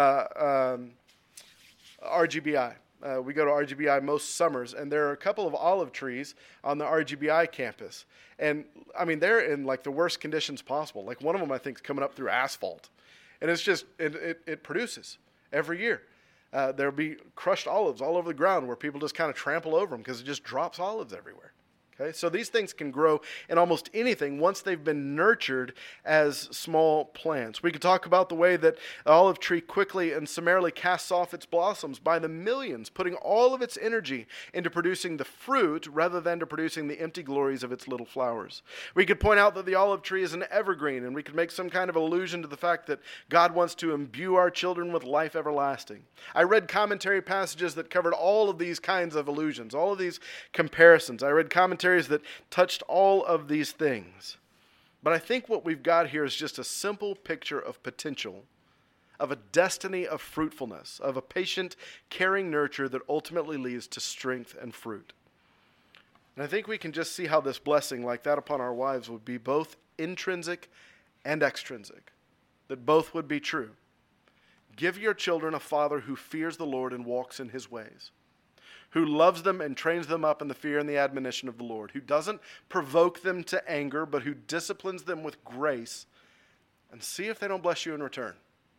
RGBI. We go to RGBI most summers, and there are a couple of olive trees on the RGBI campus. And, they're in, the worst conditions possible. Like, one of them, I think, is coming up through asphalt. And it's just, it produces every year. There'll be crushed olives all over the ground where people just kind of trample over them because it just drops olives everywhere. Okay? So these things can grow in almost anything once they've been nurtured as small plants. We could talk about the way that the olive tree quickly and summarily casts off its blossoms by the millions, putting all of its energy into producing the fruit rather than to producing the empty glories of its little flowers. We could point out that the olive tree is an evergreen, and we could make some kind of allusion to the fact that God wants to imbue our children with life everlasting. I read commentary passages that covered all of these kinds of allusions, all of these comparisons. I read commentaries that touched all of these things. But I think what we've got here is just a simple picture of potential, of a destiny of fruitfulness, of a patient, caring nurture that ultimately leads to strength and fruit. And I think we can just see how this blessing, like that upon our wives, would be both intrinsic and extrinsic, that both would be true. Give your children a father who fears the Lord and walks in his ways, who loves them and trains them up in the fear and the admonition of the Lord, who doesn't provoke them to anger, but who disciplines them with grace, and see if they don't bless you in return.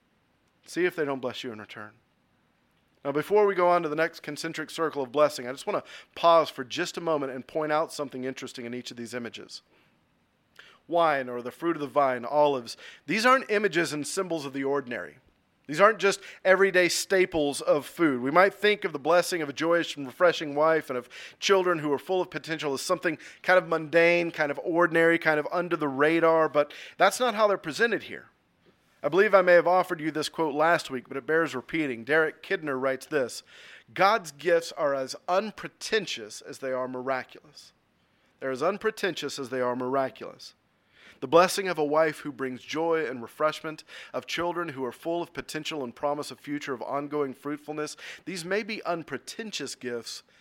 See if they don't bless you in return. Now, before we go on to the next concentric circle of blessing, I just want to pause for just a moment and point out something interesting in each of these images. Wine, or the fruit of the vine, olives, these aren't images and symbols of the ordinary. These aren't just everyday staples of food. We might think of the blessing of a joyous and refreshing wife and of children who are full of potential as something kind of mundane, kind of ordinary, kind of under the radar, but that's not how they're presented here. I believe I may have offered you this quote last week, but it bears repeating. Derek Kidner writes this: God's gifts are as unpretentious as they are miraculous. They're as unpretentious as they are miraculous. The blessing of a wife who brings joy and refreshment, of children who are full of potential and promise of future of ongoing fruitfulness, these may be unpretentious gifts,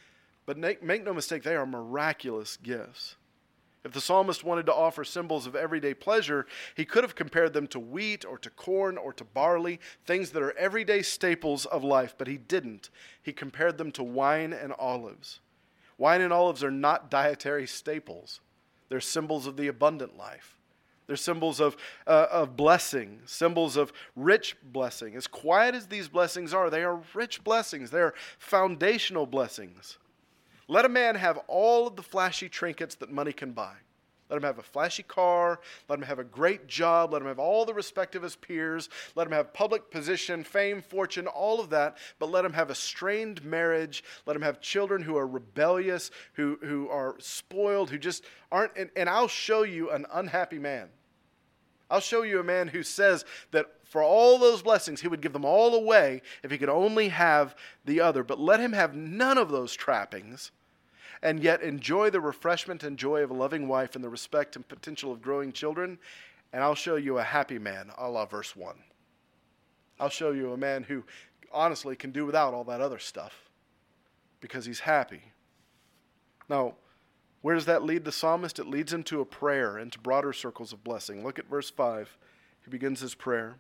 But make no mistake, they are miraculous gifts. If the psalmist wanted to offer symbols of everyday pleasure, he could have compared them to wheat or to corn or to barley, things that are everyday staples of life, but he didn't. He compared them to wine and olives. Wine and olives are not dietary staples. They're symbols of the abundant life. They're symbols of blessing, symbols of rich blessing. As quiet as these blessings are, they are rich blessings. They are foundational blessings. Let a man have all of the flashy trinkets that money can buy. Let him have a flashy car. Let him have a great job. Let him have all the respect of his peers. Let him have public position, fame, fortune, all of that. But let him have a strained marriage. Let him have children who are rebellious, who are spoiled, who just aren't. And I'll show you an unhappy man. I'll show you a man who says that for all those blessings, he would give them all away if he could only have the other. But let him have none of those trappings, and yet enjoy the refreshment and joy of a loving wife and the respect and potential of growing children, and I'll show you a happy man, a la verse 1. I'll show you a man who honestly can do without all that other stuff because he's happy. Now, where does that lead the psalmist? It leads him to a prayer and to broader circles of blessing. Look at verse 5. He begins his prayer.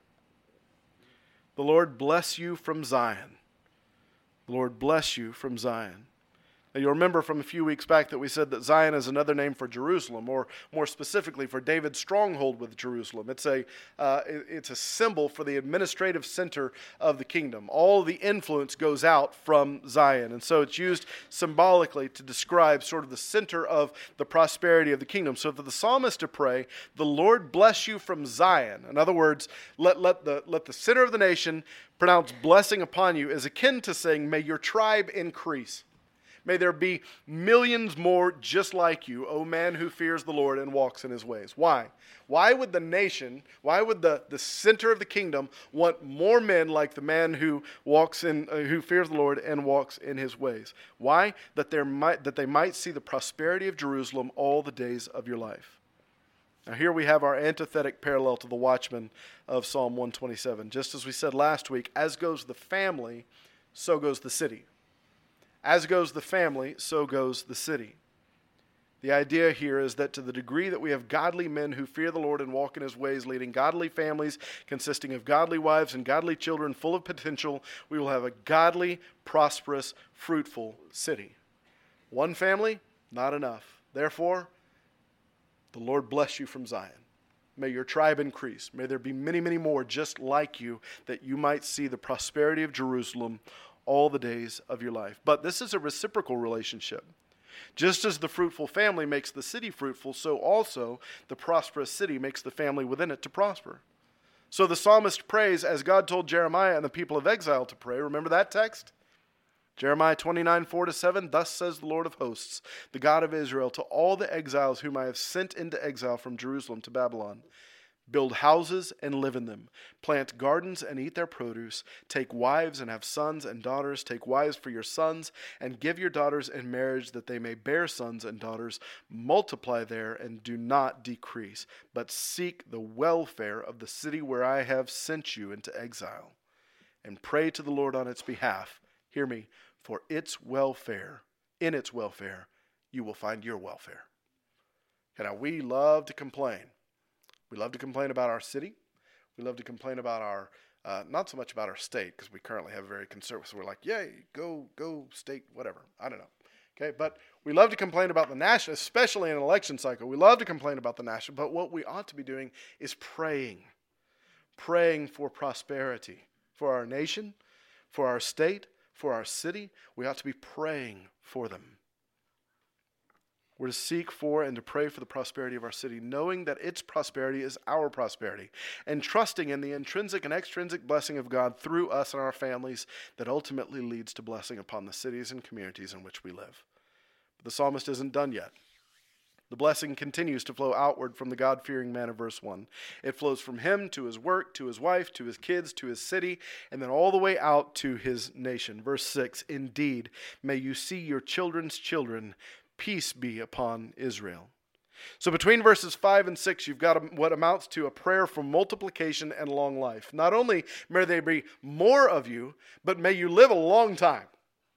The Lord bless you from Zion. The Lord bless you from Zion. Now, you'll remember from a few weeks back that we said that Zion is another name for Jerusalem, or more specifically for David's stronghold with Jerusalem. It's a symbol for the administrative center of the kingdom. All the influence goes out from Zion, and so it's used symbolically to describe sort of the center of the prosperity of the kingdom. So for the psalmist to pray, the Lord bless you from Zion. In other words, let the center of the nation pronounce blessing upon you, is akin to saying, may your tribe increase. May there be millions more just like you, O man who fears the Lord and walks in his ways. Why? Why would the nation, why would the center of the kingdom want more men like the man who who fears the Lord and walks in his ways? Why? That they might see the prosperity of Jerusalem all the days of your life. Now here we have our antithetic parallel to the watchman of Psalm 127. Just as we said last week, as goes the family, so goes the city. As goes the family, so goes the city. The idea here is that to the degree that we have godly men who fear the Lord and walk in his ways, leading godly families consisting of godly wives and godly children full of potential, we will have a godly, prosperous, fruitful city. One family, not enough. Therefore, the Lord bless you from Zion. May your tribe increase. May there be many, many more just like you, that you might see the prosperity of Jerusalem all the days of your life. But this is a reciprocal relationship. Just as the fruitful family makes the city fruitful, so also the prosperous city makes the family within it to prosper. So the psalmist prays as God told Jeremiah and the people of exile to pray. Remember that text? Jeremiah 29, 4-7, thus says the Lord of hosts, the God of Israel, to all the exiles whom I have sent into exile from Jerusalem to Babylon. Build houses and live in them. Plant gardens and eat their produce. Take wives and have sons and daughters. Take wives for your sons and give your daughters in marriage that they may bear sons and daughters. Multiply there and do not decrease, but seek the welfare of the city where I have sent you into exile. And pray to the Lord on its behalf. Hear me, for its welfare, in its welfare, you will find your welfare. Okay, now we love to complain. We love to complain about our city. We love to complain about our, not so much about our state, because we currently have a very conservative, so we're like, yay, go state, whatever. I don't know. Okay, but we love to complain about the national, especially in an election cycle. We love to complain about the national, but what we ought to be doing is praying for prosperity, for our nation, for our state, for our city. We ought to be praying for them. We're to seek for and to pray for the prosperity of our city, knowing that its prosperity is our prosperity, and trusting in the intrinsic and extrinsic blessing of God through us and our families that ultimately leads to blessing upon the cities and communities in which we live. But the psalmist isn't done yet. The blessing continues to flow outward from the God-fearing man of verse 1. It flows from him to his work, to his wife, to his kids, to his city, and then all the way out to his nation. Verse 6, indeed, may you see your children's children. Peace be upon Israel. So between verses 5 and 6, you've got what amounts to a prayer for multiplication and long life. Not only may there be more of you, but may you live a long time.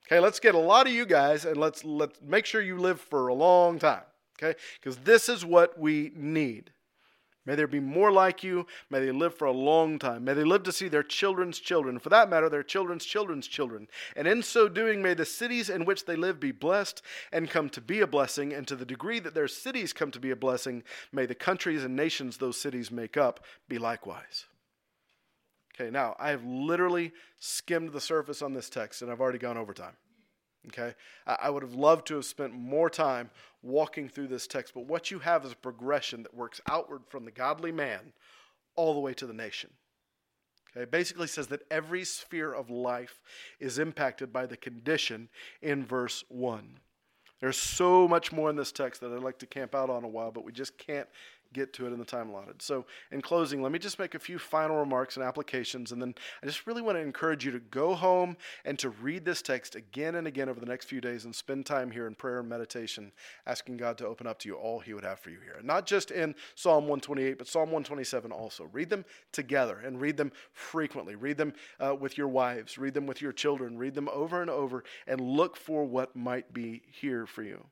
Okay, let's get a lot of you guys, and let's make sure you live for a long time. Okay, because this is what we need. May there be more like you. May they live for a long time. May they live to see their children's children. For that matter, their children's children's children. And in so doing, may the cities in which they live be blessed and come to be a blessing. And to the degree that their cities come to be a blessing, may the countries and nations those cities make up be likewise. Okay, now, I have literally skimmed the surface on this text, and I've already gone over time. Okay, I would have loved to have spent more time walking through this text, but what you have is a progression that works outward from the godly man all the way to the nation. Okay, it basically says that every sphere of life is impacted by the condition in verse 1. There's so much more in this text that I'd like to camp out on a while, but we just can't get to it in the time allotted. So in closing, let me just make a few final remarks and applications, and then I just really want to encourage you to go home and to read this text again and again over the next few days and spend time here in prayer and meditation, asking God to open up to you all he would have for you here. And not just in Psalm 128, but Psalm 127 also. Read them together and read them frequently. Read them with your wives. Read them with your children. Read them over and over and look for what might be here for you.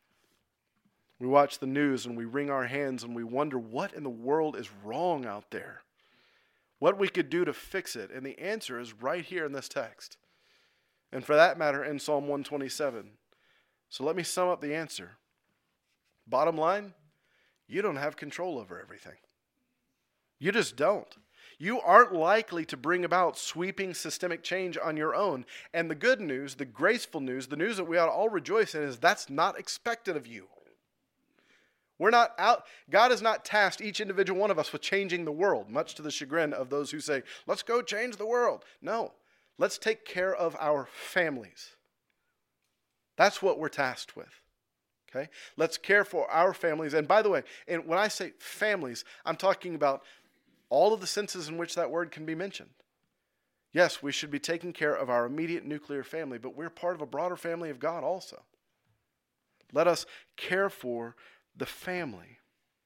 We watch the news and we wring our hands and we wonder what in the world is wrong out there. What we could do to fix it. And the answer is right here in this text. And for that matter, in Psalm 127. So let me sum up the answer. Bottom line, you don't have control over everything. You just don't. You aren't likely to bring about sweeping systemic change on your own. And the good news, the graceful news, the news that we ought to all rejoice in is that's not expected of you. We're not out. God has not tasked each individual one of us with changing the world, much to the chagrin of those who say, let's go change the world. No, let's take care of our families. That's what we're tasked with. Okay? Let's care for our families. And by the way, and when I say families, I'm talking about all of the senses in which that word can be mentioned. Yes, we should be taking care of our immediate nuclear family, but we're part of a broader family of God also. Let us care for the family.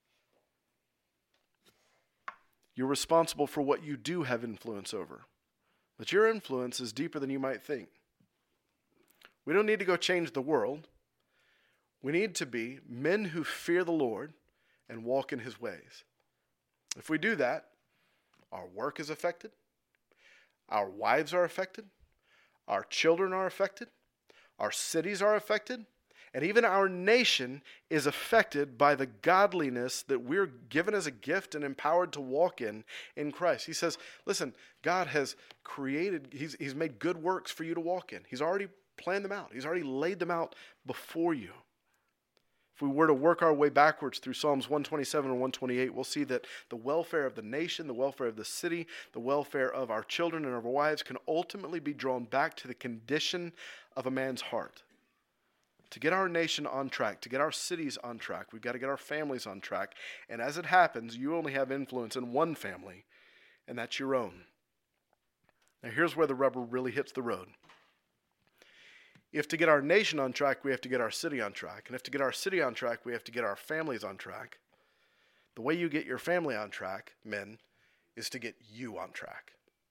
You're responsible for what you do have influence over. But your influence is deeper than you might think. We don't need to go change the world. We need to be men who fear the Lord and walk in his ways. If we do that, our work is affected, our wives are affected, our children are affected, our cities are affected, and even our nation is affected by the godliness that we're given as a gift and empowered to walk in Christ. He says, listen, God has created, he's made good works for you to walk in. He's already planned them out. He's already laid them out before you. If we were to work our way backwards through Psalms 127 and 128, we'll see that the welfare of the nation, the welfare of the city, the welfare of our children and of our wives can ultimately be drawn back to the condition of a man's heart. To get our nation on track, to get our cities on track, we've got to get our families on track. And as it happens, you only have influence in one family, and that's your own. Now here's where the rubber really hits the road. If to get our nation on track, we have to get our city on track. And if to get our city on track, we have to get our families on track. The way you get your family on track, men, is to get you on track.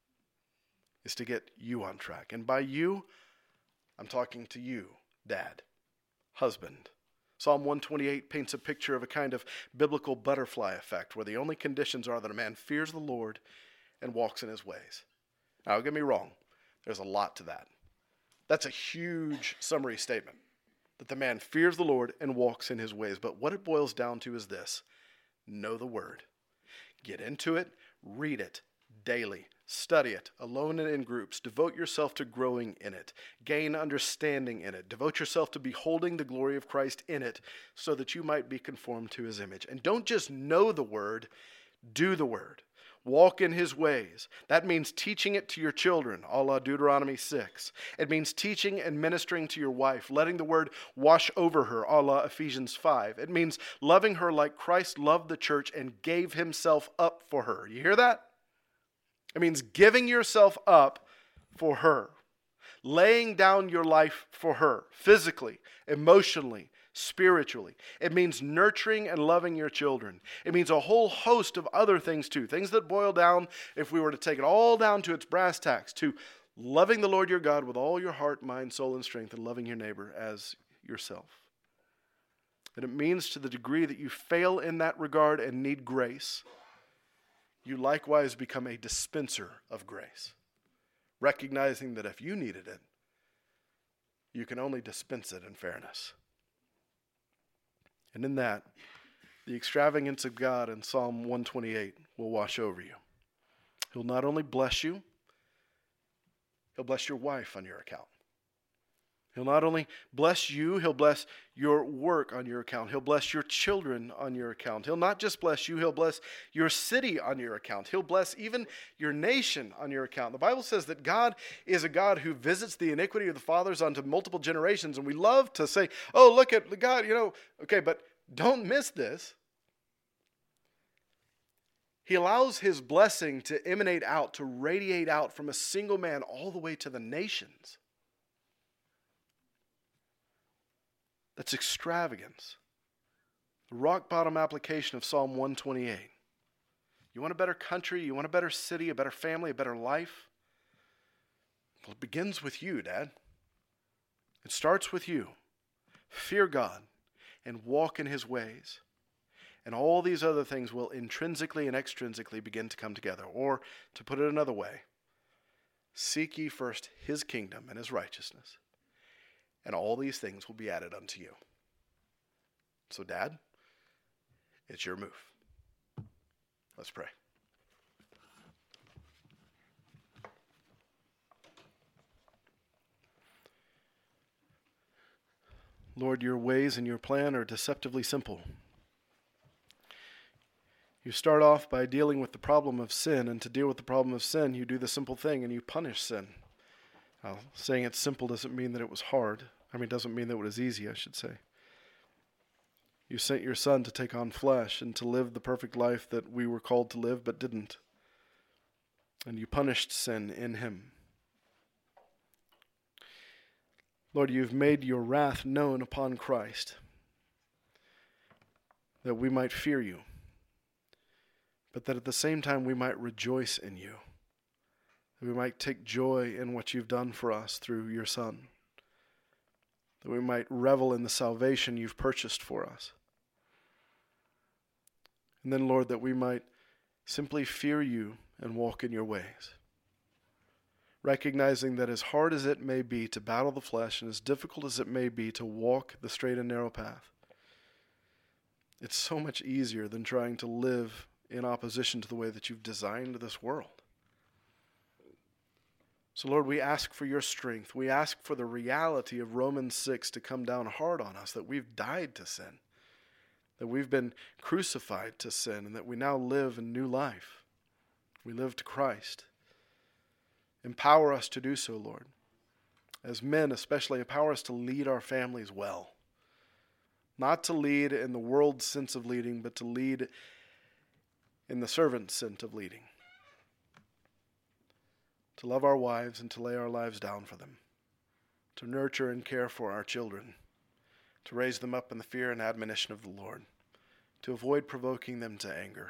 Is to get you on track. And by you, I'm talking to you, Dad. Husband. Psalm 128 paints a picture of a kind of biblical butterfly effect where the only conditions are that a man fears the Lord and walks in his ways. Now, don't get me wrong. There's a lot to that. That's a huge summary statement, that the man fears the Lord and walks in his ways. But what it boils down to is this: know the word. Get into it, read it daily. Study it, alone and in groups. Devote yourself to growing in it. Gain understanding in it. Devote yourself to beholding the glory of Christ in it so that you might be conformed to his image. And don't just know the word, do the word. Walk in his ways. That means teaching it to your children, a la Deuteronomy 6. It means teaching and ministering to your wife, letting the word wash over her, a la Ephesians 5. It means loving her like Christ loved the church and gave himself up for her. You hear that? It means giving yourself up for her, laying down your life for her, physically, emotionally, spiritually. It means nurturing and loving your children. It means a whole host of other things too, things that boil down, if we were to take it all down to its brass tacks, to loving the Lord your God with all your heart, mind, soul, and strength, and loving your neighbor as yourself. And it means to the degree that you fail in that regard and need grace, you likewise become a dispenser of grace, recognizing that if you needed it, you can only dispense it in fairness. And in that, the extravagance of God in Psalm 128 will wash over you. He'll not only bless you, He'll bless your wife on your account. He'll not only bless you, He'll bless your work on your account. He'll bless your children on your account. He'll not just bless you, He'll bless your city on your account. He'll bless even your nation on your account. The Bible says that God is a God who visits the iniquity of the fathers onto multiple generations. And we love to say, oh, look at God, okay, but don't miss this. He allows His blessing to emanate out, to radiate out from a single man all the way to the nations. That's extravagance. The rock bottom application of Psalm 128. You want a better country? You want a better city, a better family, a better life? Well, it begins with you, Dad. It starts with you. Fear God and walk in His ways. And all these other things will intrinsically and extrinsically begin to come together. Or, to put it another way, seek ye first His kingdom and His righteousness, and all these things will be added unto you. So, Dad, it's your move. Let's pray. Lord, your ways and your plan are deceptively simple. You start off by dealing with the problem of sin, and to deal with the problem of sin, you do the simple thing and you punish sin. Now, saying it's simple doesn't mean that it was hard. Doesn't mean that it was easy, I should say. You sent your Son to take on flesh and to live the perfect life that we were called to live but didn't. And you punished sin in Him. Lord, you've made your wrath known upon Christ, that we might fear you, but that at the same time we might rejoice in you, that we might take joy in what you've done for us through your Son, that we might revel in the salvation you've purchased for us. And then, Lord, that we might simply fear you and walk in your ways, recognizing that as hard as it may be to battle the flesh and as difficult as it may be to walk the straight and narrow path, it's so much easier than trying to live in opposition to the way that you've designed this world. So, Lord, we ask for your strength. We ask for the reality of Romans 6 to come down hard on us, that we've died to sin, that we've been crucified to sin, and that we now live a new life. We live to Christ. Empower us to do so, Lord. As men especially, empower us to lead our families well. Not to lead in the world's sense of leading, but to lead in the servant's sense of leading. To love our wives and to lay our lives down for them. To nurture and care for our children. To raise them up in the fear and admonition of the Lord. To avoid provoking them to anger.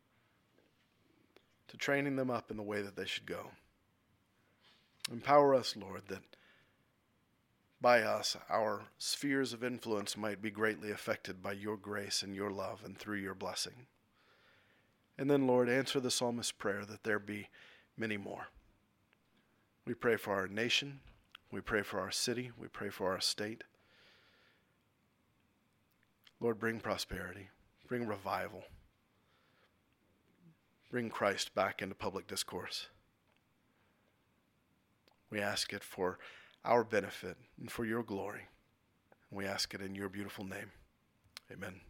To training them up in the way that they should go. Empower us, Lord, that by us our spheres of influence might be greatly affected by your grace and your love and through your blessing. And then, Lord, answer the psalmist's prayer that there be many more. We pray for our nation. We pray for our city. We pray for our state. Lord, bring prosperity. Bring revival. Bring Christ back into public discourse. We ask it for our benefit and for your glory. We ask it in your beautiful name. Amen.